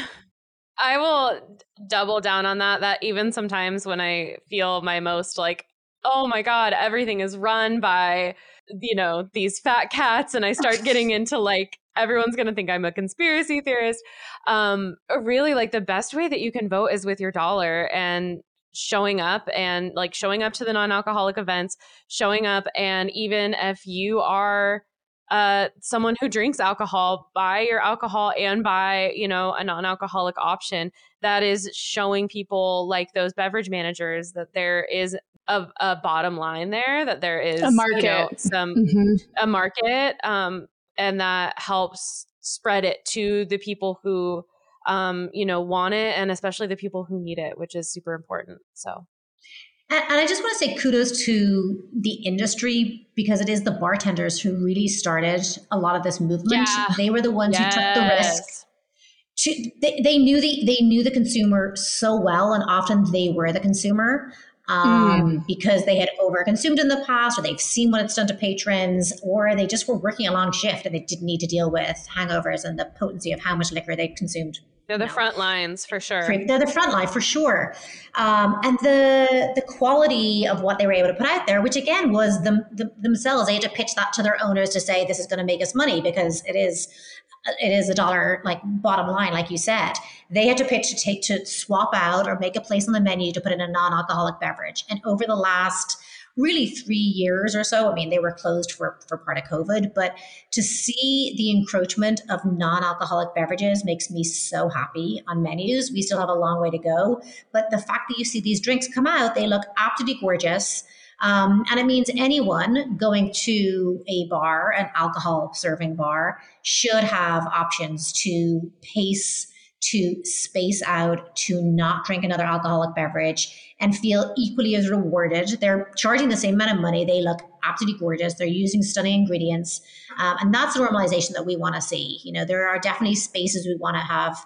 I will double down on that even sometimes when I feel my most like, oh my God, everything is run by, these fat cats. And I start getting into like, everyone's going to think I'm a conspiracy theorist. Really, like the best way that you can vote is with your dollar and showing up to the non-alcoholic events, showing up. And even if you are someone who drinks alcohol, buy your alcohol and buy, a non-alcoholic option. That is showing people like those beverage managers that there is a bottom line there, that there is a market, a market, and that helps spread it to the people who, want it, and especially the people who need it, which is super important. So. And I just want to say kudos to the industry, because it is the bartenders who really started a lot of this movement. Yeah. They were the ones who took the risk. They knew the consumer so well, and often they were the consumer because they had overconsumed in the past, or they've seen what it's done to patrons, or they just were working a long shift and they didn't need to deal with hangovers and the potency of how much liquor they consumed. They're the front lines for sure. They're the front line for sure. And the quality of what they were able to put out there, which again was themselves, they had to pitch that to their owners to say, this is going to make us money, because it is a dollar like bottom line, like you said. They had to pitch to swap out or make a place on the menu to put in a non-alcoholic beverage. And over the last really 3 years or so, I mean, they were closed for part of COVID, but to see the encroachment of non-alcoholic beverages makes me so happy on menus. We still have a long way to go, but the fact that you see these drinks come out, they look absolutely gorgeous. And it means anyone going to a bar, an alcohol serving bar, should have options to pace, to space out, to not drink another alcoholic beverage and feel equally as rewarded. They're charging the same amount of money. They look absolutely gorgeous. They're using stunning ingredients. And that's the normalization that we want to see. There are definitely spaces we want to have,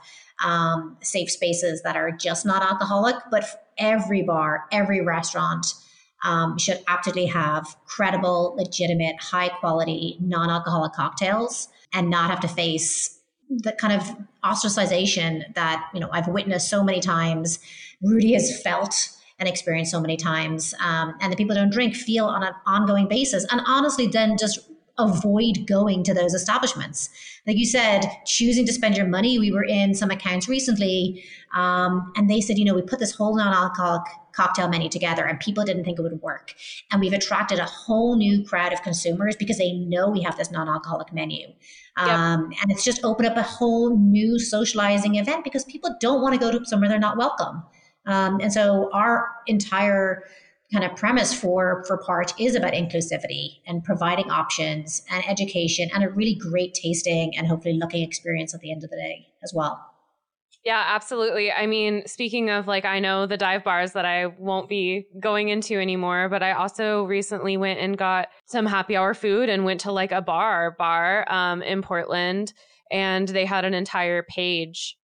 safe spaces that are just not alcoholic, but every bar, every restaurant should absolutely have credible, legitimate, high quality, non-alcoholic cocktails and not have to face the kind of ostracization that, I've witnessed so many times, Rudy has felt and experienced so many times. And the people who don't drink feel on an ongoing basis, and honestly then just avoid going to those establishments. Like you said, choosing to spend your money. We were in some accounts recently, and they said, we put this whole non-alcoholic cocktail menu together and people didn't think it would work. And we've attracted a whole new crowd of consumers because they know we have this non-alcoholic menu. And it's just opened up a whole new socializing event because people don't want to go to somewhere they're not welcome. And so our entire kind of premise for Parch is about inclusivity and providing options and education and a really great tasting and hopefully looking experience at the end of the day as well. Yeah, absolutely. I mean, speaking of I know the dive bars that I won't be going into anymore, but I also recently went and got some happy hour food and went to a bar in Portland, and they had an entire page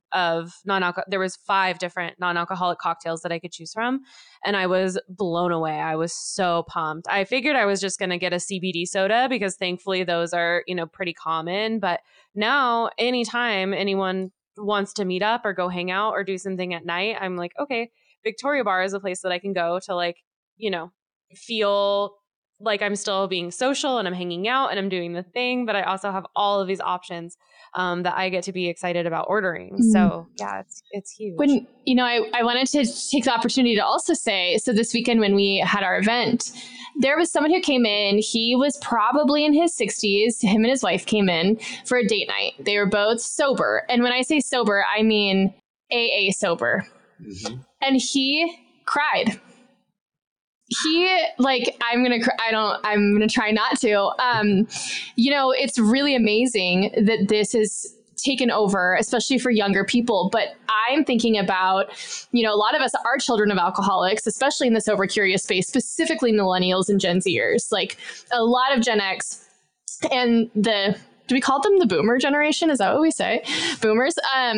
of there was 5 different non-alcoholic cocktails that I could choose from. And I was blown away. I was so pumped. I figured I was just going to get a CBD soda because thankfully those are, pretty common. But now anytime anyone wants to meet up or go hang out or do something at night, I'm like, okay, Victoria Bar is a place that I can go to feel like I'm still being social and I'm hanging out and I'm doing the thing, but I also have all of these options that I get to be excited about ordering. So yeah, it's huge. When, I wanted to take the opportunity to also say, so this weekend when we had our event, there was someone who came in, he was probably in his 60s. Him and his wife came in for a date night. They were both sober. And when I say sober, I mean AA sober. Mm-hmm. And he cried. I'm going to try not to. It's really amazing that this is taken over, especially for younger people. But I'm thinking about, a lot of us are children of alcoholics, especially in the sober curious space, specifically millennials and Gen Zers, like a lot of Gen X and do we call them the boomer generation? Is that what we say? Boomers.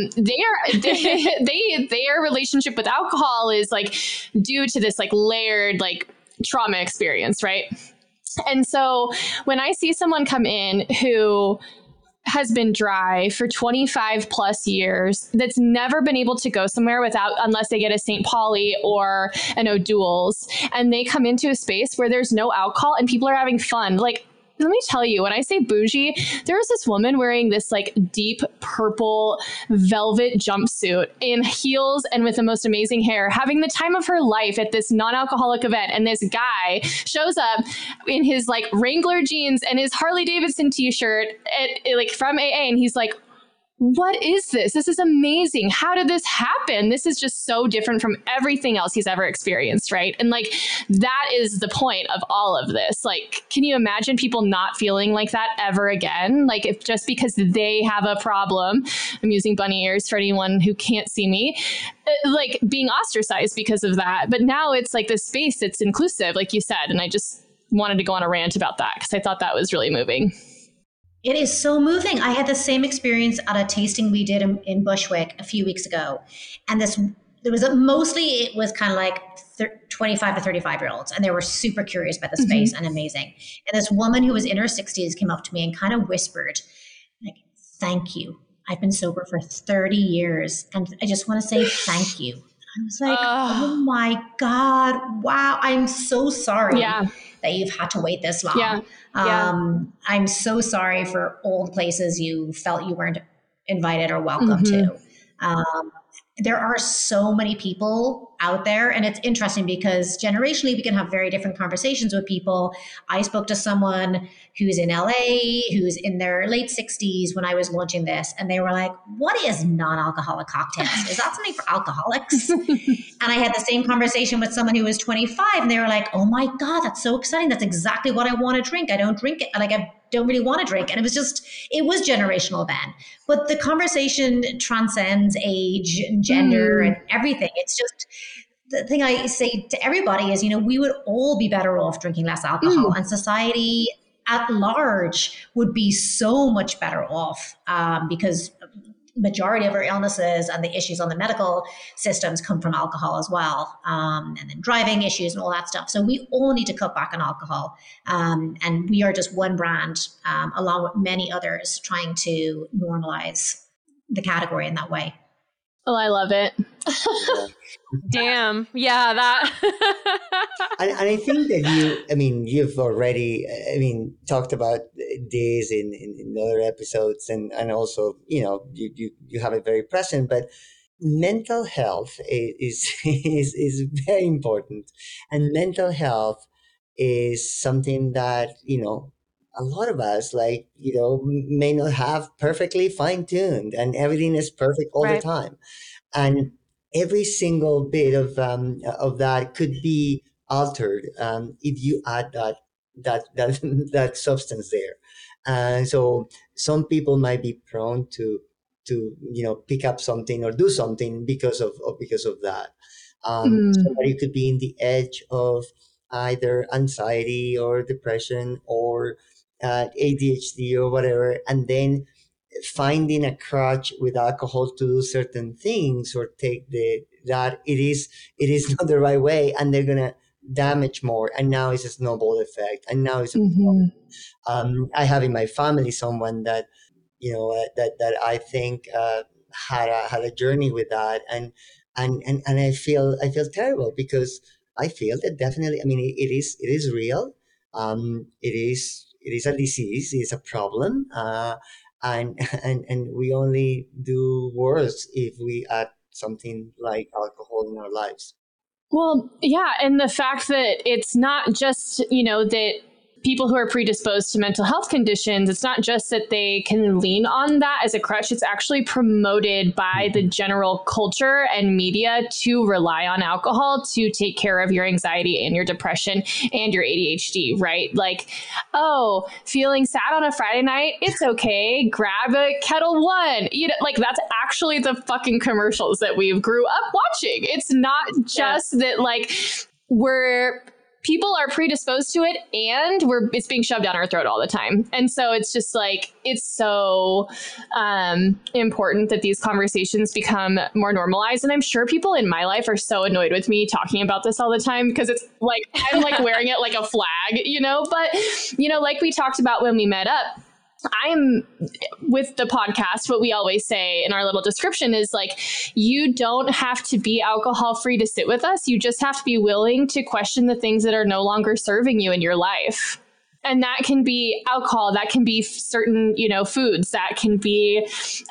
Their relationship with alcohol is like due to this like layered like trauma experience, right? And so when I see someone come in who has been dry for 25 plus years, that's never been able to go somewhere unless they get a St. Pauli or an O'Doul's, and they come into a space where there's no alcohol and people are having fun, like, let me tell you, when I say bougie, there was this woman wearing this like deep purple velvet jumpsuit in heels and with the most amazing hair, having the time of her life at this non-alcoholic event. And this guy shows up in his like Wrangler jeans and his Harley Davidson t-shirt like from AA. And he's like, what is this? This is amazing. How did this happen? This is just so different from everything else he's ever experienced, right? And like, that is the point of all of this. Like, can you imagine people not feeling like that ever again? Like, if just because they have a problem, I'm using bunny ears for anyone who can't see me, like being ostracized because of that. But now it's like this space that's inclusive, like you said. And I just wanted to go on a rant about that because I thought that was really moving. It is so moving. I had the same experience at a tasting we did in Bushwick a few weeks ago. And it was kind of like 25 to 35 year olds. And they were super curious about the space and amazing. And this woman who was in her 60s came up to me and kind of whispered, like, thank you. I've been sober for 30 years. And I just want to say thank you. I was like, oh my God, wow. I'm so sorry that you've had to wait this long. Yeah. I'm so sorry for all the places you felt you weren't invited or welcome to. There are so many people out there, and it's interesting because generationally we can have very different conversations with people. I spoke to someone who's in LA, who's in their late 60s when I was launching this, and they were like, what is non-alcoholic cocktails? Is that something for alcoholics? And I had the same conversation with someone who was 25, and they were like, oh my God, that's so exciting. That's exactly what I want to drink. I don't drink it. Like, I don't really want to drink. And it was generational then. But the conversation transcends age and gender and everything. It's just, the thing I say to everybody is, we would all be better off drinking less alcohol, and society at large would be so much better off because majority of our illnesses and the issues on the medical systems come from alcohol as well, and then driving issues and all that stuff. So we all need to cut back on alcohol, and we are just one brand along with many others trying to normalize the category in that way. Oh, I love it. Damn. Yeah, that. and I think that you've already, talked about this in other episodes, and also, you have it very present, but mental health is very important. And mental health is something that, a lot of us, may not have perfectly fine-tuned, and everything is perfect all the time. And every single bit of that could be altered if you add that substance there. And so some people might be prone to pick up something or do something because of that. Somebody could be in the edge of either anxiety or depression or ADHD or whatever, and then finding a crutch with alcohol to do certain things or take that it is not the right way, and they're gonna damage more, and now it's a snowball effect, and now it's I have in my family someone that that I think had a journey with that, and I feel terrible because I feel that definitely, I mean, it is real. It is a disease. It's a problem, and we only do worse if we add something like alcohol in our lives. Well, yeah. And the fact that it's not just, that people who are predisposed to mental health conditions, it's not just that they can lean on that as a crutch. It's actually promoted by the general culture and media to rely on alcohol to take care of your anxiety and your depression and your ADHD, right? Like, oh, feeling sad on a Friday night, it's okay. Grab a Kettle One. Like that's actually the fucking commercials that we've grew up watching. It's not just that like people are predisposed to it and it's being shoved down our throat all the time. And so it's just like, it's so important that these conversations become more normalized. And I'm sure people in my life are so annoyed with me talking about this all the time because it's like, I'm like wearing it like a flag, but, like we talked about when we met up, I'm with the podcast. What we always say in our little description is like, you don't have to be alcohol free to sit with us. You just have to be willing to question the things that are no longer serving you in your life. And that can be alcohol. That can be certain, foods. That can be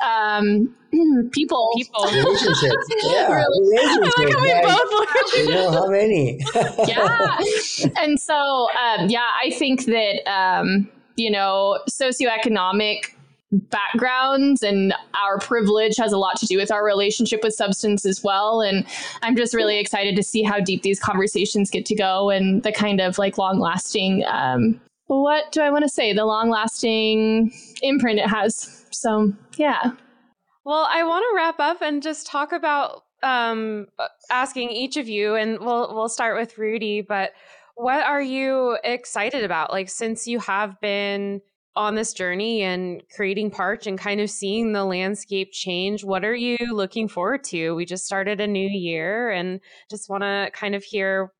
people. Relationships. Yeah, relationships. You know how many? Yeah. And so, I think that, socioeconomic backgrounds and our privilege has a lot to do with our relationship with substance as well. And I'm just really excited to see how deep these conversations get to go and the kind of like long lasting, what do I want to say? The long lasting imprint it has. So, yeah. Well, I want to wrap up and just talk about asking each of you, and we'll start with Rudy, but what are you excited about? Like, since you have been on this journey and creating Parch and kind of seeing the landscape change, what are you looking forward to? We just started a new year and just want to kind of hear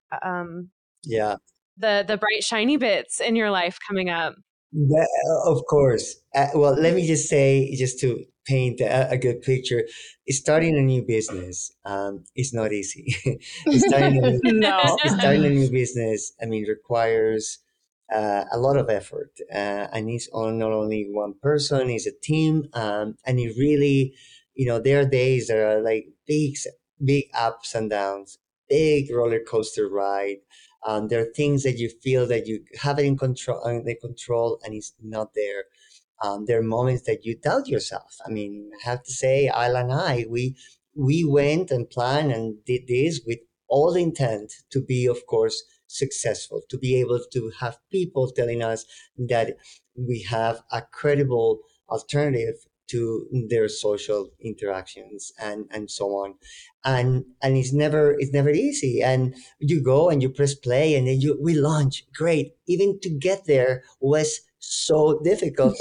the bright, shiny bits in your life coming up. Of course. Well, let me just say, just to paint a good picture, starting a new business is not easy. Starting a new business, I mean, requires a lot of effort, and it's not only one person; it's a team, and it really, there are days that are like big ups and downs, big roller coaster ride. There are things that you feel that you have it in control, and it's not there. There are moments that you doubt yourself. I mean, I have to say, Isla and I, we went and planned and did this with all the intent to be, of course, successful, to be able to have people telling us that we have a credible alternative to their social interactions and so on. And it's never easy. And you go and you press play and then we launch. Great. Even to get there was so difficult.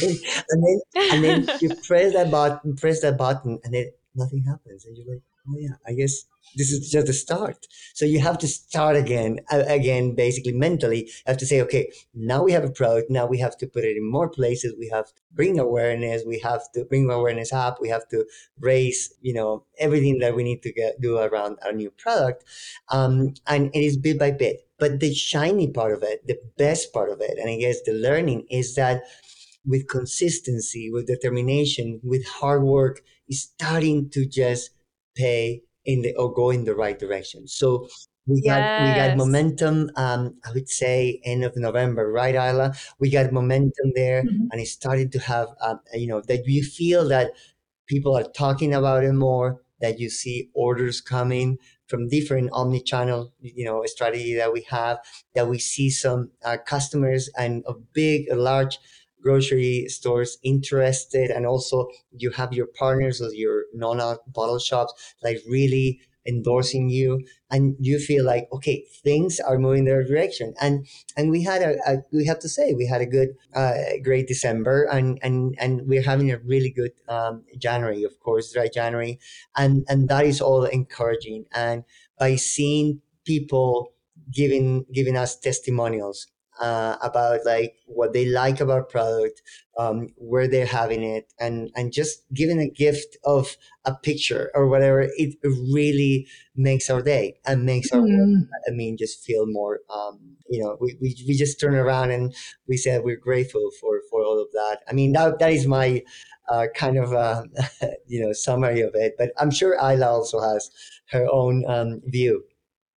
And then you press that button and then nothing happens. And you're like, oh yeah, I guess this is just the start. So you have to start again, basically mentally. You have to say, okay, now we have a product. Now we have to put it in more places. We have to bring awareness. We have to bring awareness up. We have to raise, everything that we need to do around our new product. And it is bit by bit. But the shiny part of it, the best part of it, and I guess the learning is that with consistency, with determination, with hard work, is starting to just pay go in the right direction. So we got momentum. I would say end of November, right, Isla? We got momentum there, and it started to have, that you feel that people are talking about it more. That you see orders coming from different omni-channel, strategy that we have. That we see some customers and large grocery stores interested, and also you have your partners or your non-alc bottle shops like really endorsing you, and you feel like, okay, things are moving in the right direction. And we had we have to say, we had a good, great December, and we're having a really good January, of course, dry January, and that is all encouraging. And by seeing people giving us testimonials about like what they like about product, where they're having it, and just giving a gift of a picture or whatever, it really makes our day and makes our just feel more, we just turn around and we said we're grateful for all of that. I mean, that is my kind of summary of it, but I'm sure Ayla also has her own view.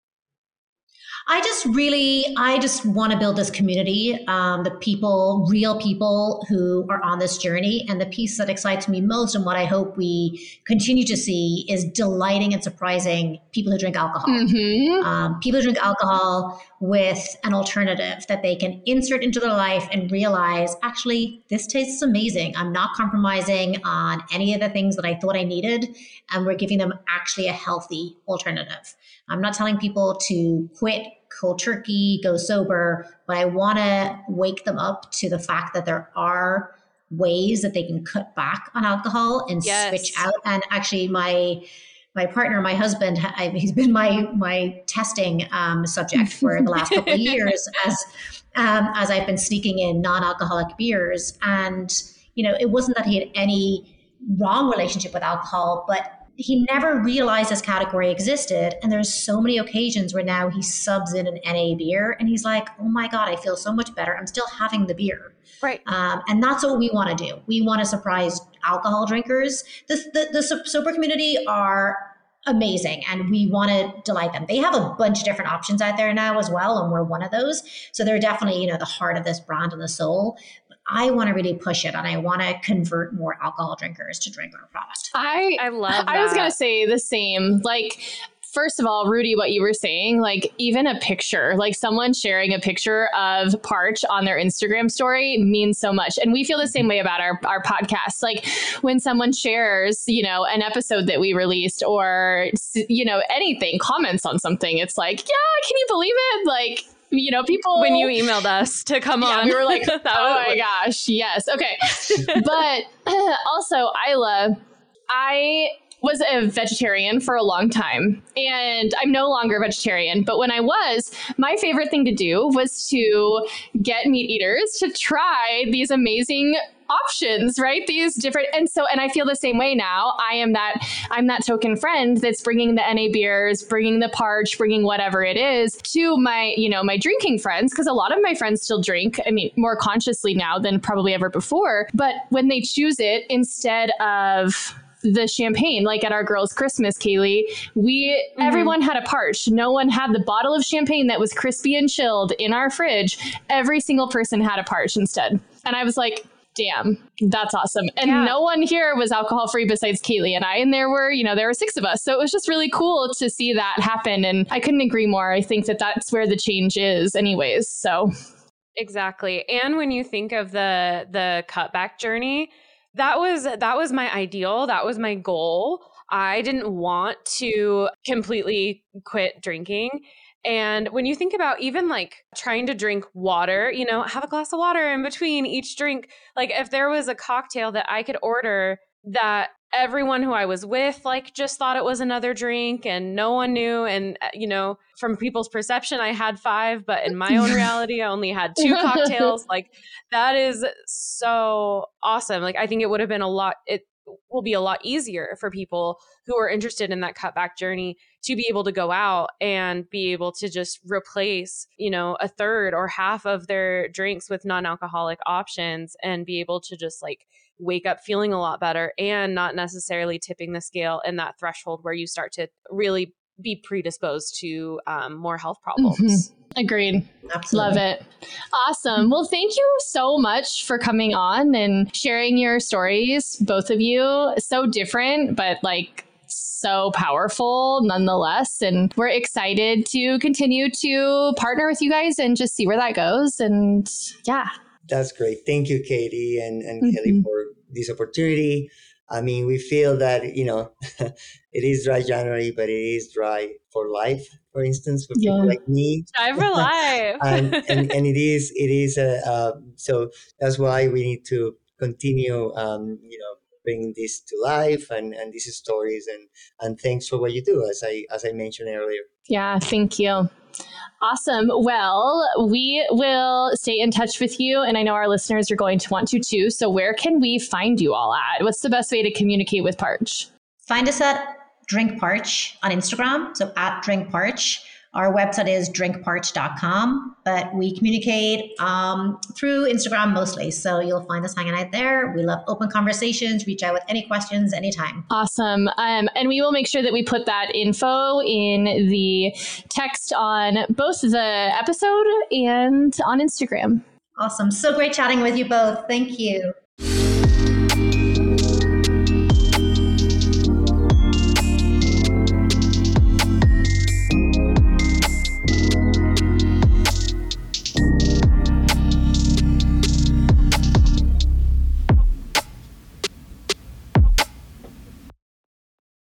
I just want to build this community, the real people who are on this journey. And the piece that excites me most, and what I hope we continue to see, is delighting and surprising people who drink alcohol. People who drink alcohol with an alternative that they can insert into their life and realize, actually, this tastes amazing. I'm not compromising on any of the things that I thought I needed. And we're giving them actually a healthy alternative. I'm not telling people to quit cold turkey, go sober, but I want to wake them up to the fact that there are ways that they can cut back on alcohol and switch out. And actually, my partner, my husband, he's been my testing subject for the last couple of years as I've been sneaking in non-alcoholic beers. And it wasn't that he had any wrong relationship with alcohol, but he never realized this category existed. And there's so many occasions where now he subs in an NA beer and he's like, oh my God, I feel so much better. I'm still having the beer. Right. And that's what we want to do. We want to surprise alcohol drinkers. The sober community are amazing, and we want to delight them. They have a bunch of different options out there now as well, and we're one of those. So they're definitely, the heart of this brand and the soul. I want to really push it, and I want to convert more alcohol drinkers to drink our product. I love that. I was going to say the same. Like, first of all, Rudy, what you were saying, like even a picture, like someone sharing a picture of Parch on their Instagram story means so much. And we feel the same way about our podcast. Like when someone shares, an episode that we released or, anything, comments on something, it's like, yeah, can you believe it? Like, people, when you emailed us to come on, we were like, oh my gosh, yes. Okay. But also, Ayla, I was a vegetarian for a long time, and I'm no longer a vegetarian. But when I was, my favorite thing to do was to get meat eaters to try these amazing options, right? These different, and I feel the same way now. I'm that token friend that's bringing the NA beers, bringing the Parch, bringing whatever it is to my, my drinking friends, because a lot of my friends still drink. I mean, more consciously now than probably ever before. But when they choose it instead of the champagne, like at our girls' Christmas, Kaylee, everyone had a Parch. No one had the bottle of champagne that was crispy and chilled in our fridge. Every single person had a Parch instead. And I was like, damn, that's awesome. And no one here was alcohol free besides Kaylee and I. And there were 6 of us. So it was just really cool to see that happen. And I couldn't agree more. I think that that's where the change is anyways. So exactly. And when you think of the cutback journey, that was my ideal. That was my goal. I didn't want to completely quit drinking. And when you think about even like trying to drink water, have a glass of water in between each drink, like if there was a cocktail that I could order that everyone who I was with, like, just thought it was another drink and no one knew. And, from people's perception, I had 5, but in my own reality, I only had 2 cocktails. Like, that is so awesome. Like, I think it would have been it will be a lot easier for people who are interested in that cutback journey to be able to go out and be able to just replace, a third or half of their drinks with non-alcoholic options and be able to just like wake up feeling a lot better and not necessarily tipping the scale in that threshold where you start to really be predisposed to more health problems. Agreed. Absolutely. Love it. Awesome. Well, thank you so much for coming on and sharing your stories, both of you. So different, but like so powerful nonetheless. And we're excited to continue to partner with you guys and just see where that goes. And yeah. That's great. Thank you, Katie and Kelly, for this opportunity. I mean, we feel that, it is dry January, but it is dry for life, for instance, for people like me. Dry for life. and it is, so that's why we need to continue, bringing this to life and these stories, and thanks for what you do, as I mentioned earlier. Yeah, thank you. Awesome. Well, we will stay in touch with you, and I know our listeners are going to want to too. So where can we find you all at? What's the best way to communicate with Parch? Find us at Drink Parch on Instagram, so at Drink Parch. Our website is drinkparch.com, but we communicate through Instagram mostly. So you'll find us hanging out there. We love open conversations. Reach out with any questions anytime. Awesome. And we will make sure that we put that info in the text on both the episode and on Instagram. Awesome. So great chatting with you both. Thank you.